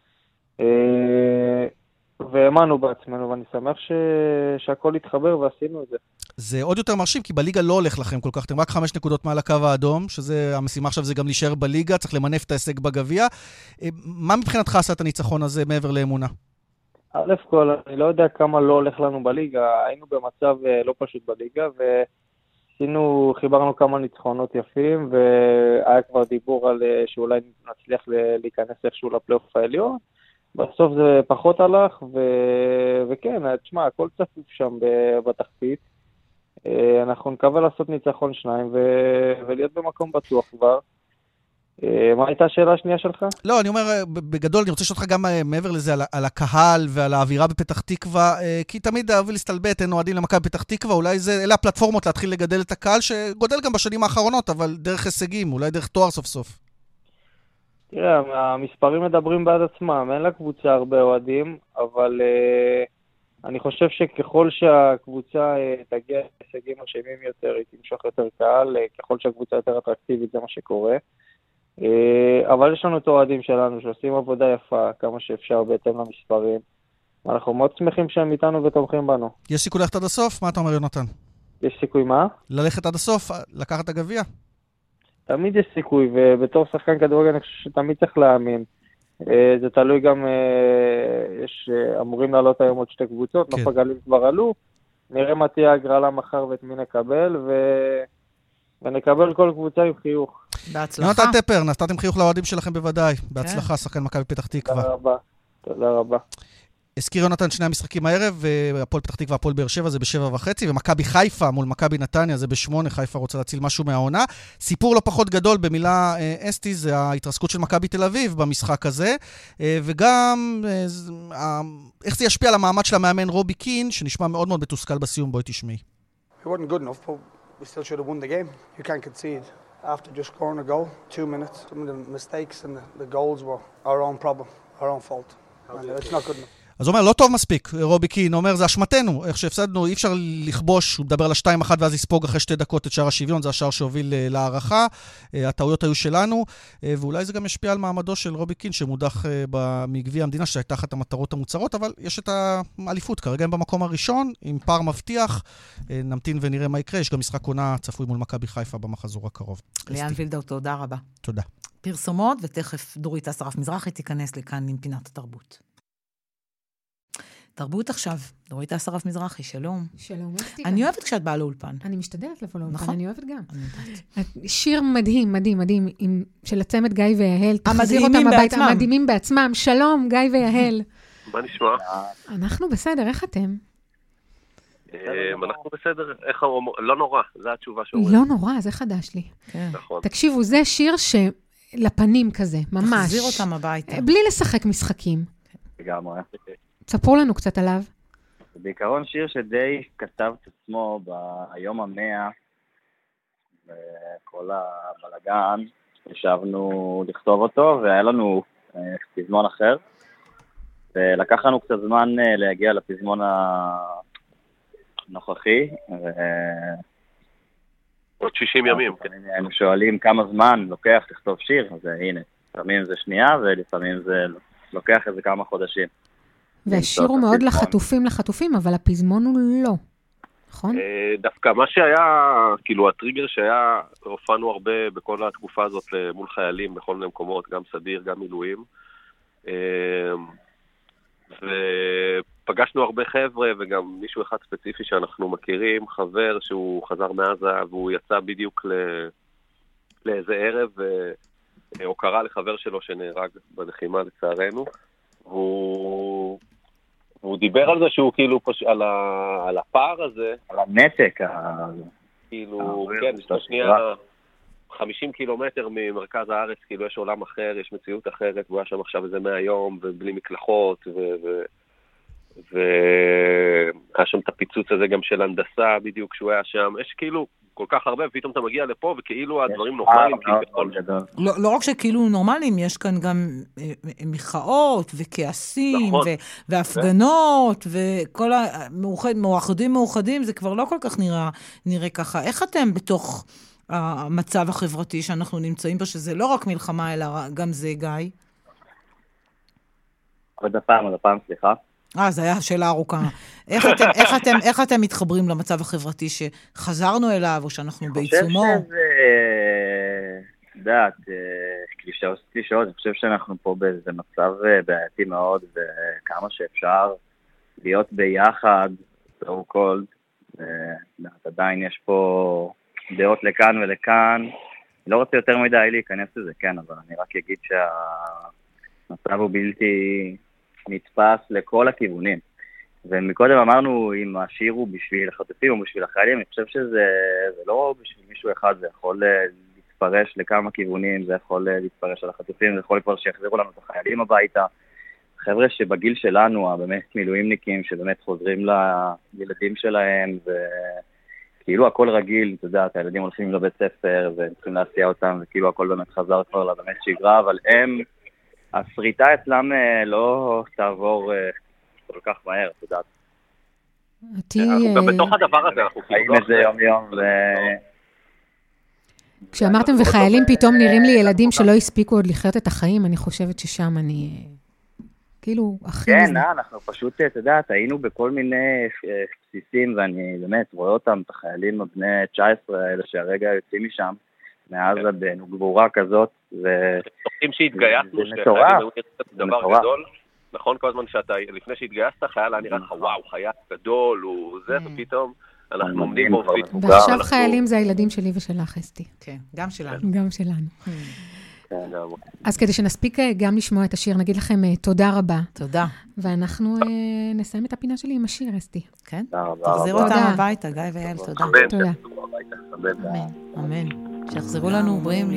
והאמנו בעצמנו, ואני שמח ש... שהכל התחבר ועשינו את זה. זה עוד יותר מרשים, כי בליגה לא הולך לכם כל כך. אתם רק חמש נקודות מעל הקו האדום, שזה המשימה עכשיו זה גם להישאר בליגה, צריך למנף את ההישג בגביע. מה מבחינתך עשה את הניצחון הזה מעבר לאמונה? א' כל, אני לא יודע כמה לא הולך לנו בליגה, היינו במצב לא פשוט בליגה, עשינו, חיברנו כמה ניצחונות יפים, והיה כבר דיבור על שאולי נצליח להיכנס איכשהו לפלייאוף העליון. בסוף זה פחות הלך, ו... וכן, תשמע, הכל צפוף שם בתחתית. אנחנו נקווה לעשות ניצחון שניים ו... ולהיות במקום בטוח כבר. מה הייתה השאלה השנייה שלך? לא, אני אומר, בגדול, אני רוצה לשאול אותך גם מעבר לזה, על, על הקהל ועל האווירה בפתח תקווה, כי תמיד אהוב להסתלבט, אין אוהדים למכבי פתח תקווה, אולי זה, אלה הפלטפורמות להתחיל לגדל את הקהל, שגודל גם בשנים האחרונות, אבל דרך הישגים, אולי דרך תואר סוף סוף. תראה, המספרים מדברים בעד עצמם, אין לקבוצה הרבה אוהדים, אבל uh, אני חושב שככל שהקבוצה uh, תגיע להישגים משאימים יותר, היא תמשוך יותר קהל, uh, ככל שהקבוצה יותר אטרקטיבית, זה מה שקורה. אבל יש לנו את האוהדים שלנו שעושים עבודה יפה כמה שאפשר בהתאם למספרים. אנחנו מאוד שמחים שהם איתנו ותומכים בנו. יש סיכוי ללכת עד הסוף? מה אתה אומר, יונתן? יש סיכוי מה? ללכת עד הסוף, לקחת את הגביע? תמיד יש סיכוי, ובתור שחקן כדורגל אני חושב שתמיד צריך להאמין. זה תלוי גם, יש אמורים לעלות היום עוד שתי קבוצות, נוף הגליל כבר עלו, נראה מה תהיה הגרלה מחר ואת מי נקבל, ו... ונקבל כל קבוצה עם חיוך. בהצלחה. יונתן טפר, נתתם חיוך לאוהדים שלכם בוודאי. בהצלחה, שחקן מכבי פתח תקווה. תודה רבה. תודה רבה. הזכיר יונתן שני המשחקים הערב, הפועל פתח תקווה, הפועל באר שבע זה בשבע וחצי, ומכבי חיפה מול מכבי נתניה זה בשמונה, חיפה רוצה להציל משהו מהעונה. סיפור לא פחות גדול במילה אסתי, זה ההתרסקות של מכבי תל אביב במשחק הזה, וגם איך זה ישפיע על המעמד של המאמן רובי קין, שנשמע מאוד מאוד מתוסכל בסיום, בואי תשמעי. It wasn't good enough, but we still should have won the game. You can't concede after just scoring a goal, two minutes. Some of the mistakes and the, the goals were our own problem, our own fault. And it's not good enough. אז הוא אומר, לא טוב מספיק, רובי קין, הוא אומר, זה אשמתנו, איך שהפסדנו, אי אפשר לכבוש, הוא מדבר על השתיים אחת ואז יספוג אחרי שתי דקות את שער השוויון, זה השער שהוביל להערכה, הטעויות היו שלנו, ואולי זה גם ישפיע על מעמדו של רובי קין, שמודח מגביע המדינה, שהייתה אחת המטרות המוצרות, אבל יש את האליפות, כרגע הם במקום הראשון, עם פער מבטיח, נמתין ונראה מה יקרה, יש גם משחק עונה צפוי מול מכבי חיפה במחזור הקרוב. ליאן וילדאו, תודה רבה. תודה. פרסומות, ותכף דורית אסרף מזרחי תיכנס לכאן עם פינת התרבות. תרבות עכשיו, דורית אסרף מזרחי, שלום. שלום, אסתי. אני אוהבת כשאת באה לאולפן. אני משתדלת לבוא לאולפן, נכון? אני אוהבת גם. שיר מדהים, מדהים, מדהים, של הצמד גיא ויהל. תחזיר אותם הביתה, המדהימים בעצמם. שלום, גיא ויהל. מה נשמע? אנחנו בסדר, איך אתם? אנחנו בסדר, איך הוא לא נורא, זו התשובה שאומרים. לא נורא, זה חדש לי. נכון. תקשיבו, זה שיר שלפנים כזה, ממש. תחזיר אותם הביתה. בלי לשחק משחקים. לגמרי. תספרו לנו קצת עליו. בעיקרון שיר שדי כתב את עצמו ביום המאה, וכל הבלגן, ישבנו לכתוב אותו, והיה לנו פזמון אחר, ולקח לנו קצת זמן להגיע לפזמון הנוכחי, ו... עוד שישים ימים. היינו שואלים כמה זמן לוקח לכתוב שיר, אז הנה, לפעמים זה שנייה, ולפעמים זה לוקח איזה כמה חודשים. והשיר הוא מאוד לחטופים לחטופים, אבל הפזמון הוא לא, נכון? דווקא מה שהיה, כאילו הטריגר שהיה, הופענו הרבה בכל התקופה הזאת מול חיילים בכל מיני מקומות, גם סדיר, גם מילואים, ופגשנו הרבה חבר'ה, וגם מישהו אחד ספציפי שאנחנו מכירים, חבר שהוא חזר מעזה, והוא יצא בדיוק לאיזה ערב, או קרא לחבר שלו שנהרג בלחימה לצערנו, והוא, והוא דיבר על זה שהוא כאילו, פש... על, ה... על הפער הזה. על הנתק. כאילו, כן, יש לו שנייה חמישים קילומטר ממרכז הארץ, כאילו יש עולם אחר, יש מציאות אחרת, והוא היה שם עכשיו איזה מאה יום, ובלי מקלחות, ו... ו... והיה שם את הפיצוץ הזה גם של הנדסה, בדיוק כשהוא היה שם. יש כאילו כל כך הרבה, ופתאום אתה מגיע לפה, וכאילו הדברים נורמליים. לא, לא רק שכאילו נורמליים, יש כאן גם מחאות וכעסים, והפגנות, וכל המאוחדים מאוחדים, זה כבר לא כל כך נראה ככה. איך אתם בתוך המצב החברתי שאנחנו נמצאים בו, שזה לא רק מלחמה, אלא גם זה, גיא? עוד הפעם, עוד הפעם, סליחה. אה, זו הייתה שאלה ארוכה. איך אתם, איך אתם, איך אתם מתחברים למצב החברתי שחזרנו אליו, או שאנחנו בעיצומו? אני חושב שזה, דעת, קלישאות, קלישאות, אני חושב שאנחנו פה באיזה מצב בעייתי מאוד, וכמה שאפשר להיות ביחד, so called, עדיין יש פה דעות לכאן ולכאן. אני לא רוצה יותר מדי להיכנס לזה, כן, אבל אני רק אגיד שהמצב הוא בלתי נתפס לכל הכיוונים. ומקודם אמרנו אם השיר הוא בשביל החטופים או בשביל החיילים, אני חושב שזה לא בשביל מישהו אחד, זה יכול להתפרש לכמה כיוונים, זה יכול להתפרש על החטופים, זה יכול כבר שיחזירו לנו את החיילים הביתה. חבר'ה שבגיל שלנו, הבאמת מילואימניקים, שבאמת חוזרים לילדים שלהם, וכאילו הכל רגיל, אתה יודע, הילדים הולכים לבית ספר, וצריכים להסיע אותם, וכאילו הכל באמת חזר כבר לבאמת שגרה, אבל הם, השריטה אצלם לא תעבור כל כך מהר, אתה יודעת. אנחנו גם בתוך הדבר הזה, אנחנו חיים את זה יום יום, ו... כשאמרתם וחיילים פתאום נראים לי ילדים שלא הספיקו עוד לחיות את החיים, אני חושבת ששם אני... כאילו, הכי... כן, אנחנו פשוט, אתה יודעת, היינו בכל מיני בסיסים, ואני באמת רואה אותם, את החיילים הבני תשע עשרה האלה שהרגע יוצאים משם, מאז עדינו גבורה כזאת, ו... תוכחים שהתגייסנו, זה מטורף, זה דבר גדול. נכון, כל הזמן שאתה, לפני שהתגייסת, חייל היה נראה לך, וואו, חייל גדול, הוא זה, ופתאום אנחנו עומדים ועובדים. ועכשיו חיילים זה הילדים שלי ושלך, אסתי. כן, גם שלנו. גם שלנו. אז כדי שנספיק גם לשמוע את השיר, נגיד לכם תודה רבה. תודה. ואנחנו נסיים את הפינה שלי עם השיר, אסתי. כן? תחזירו אותם הביתה, גיא ואייל, תודה. תודה. אמן. אמן. שיחזרו לנו בריאים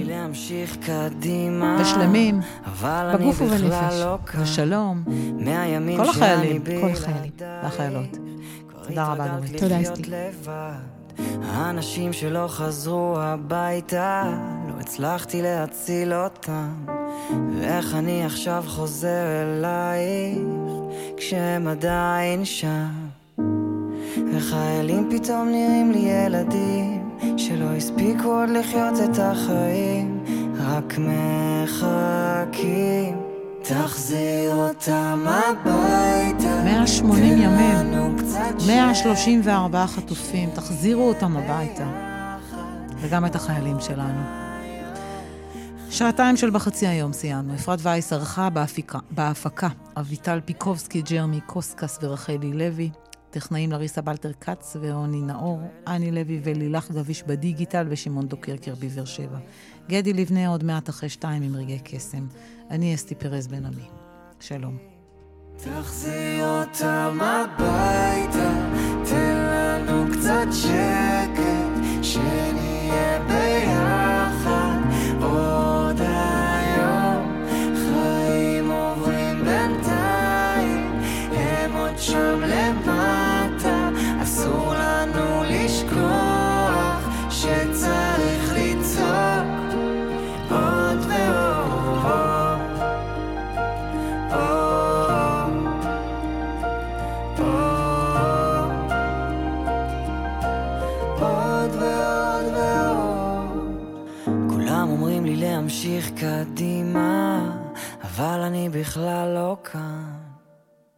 ושלמים, בגוף ובנפש, ושלום, כל החיילים, כל החיילים והחיילות. תודה רבה, דורית. תודה, אסתי. האנשים שלא חזרו הביתה, לא הצלחתי להציל אותם, ואיך אני עכשיו חוזר אלייך כשהם עדיין שם, וחיילים פתאום נראים לי ילדים שלא הספיקו עוד לחיות את החיים, רק מחכים תחזיר אותם הביתה. מאה ושמונים ימים, מאה שלושים וארבעה חטופים, תחזירו אותם הביתה. וגם את החיילים שלנו. שעתיים של בחצי היום סיימנו. אפרת וייס ערכה בהפקה, בהפקה. אביטל פיקובסקי, ג'רמי קוסקס ורחלי לוי. טכנאים לריסה בלטר קץ ואוני נאור, אני לוי ולילך גביש בדיגיטל ושמעון דוקרקר בבאר שבע. גדי לבנה עוד מעט אחרי שתיים עם רגעי קסם. אני אסתי פרז בן עמי. שלום. תחזיר אותם הביתה, תן לנו קצת שקט, שנהיה ביחד עוד היום. חיים עוברים בינתיים, הם עוד שם למטה, אסור לנו לשכוח שצריך לצעוק עוד ועוד. להמשיך קדימה, אבל אני בכלל לא כאן.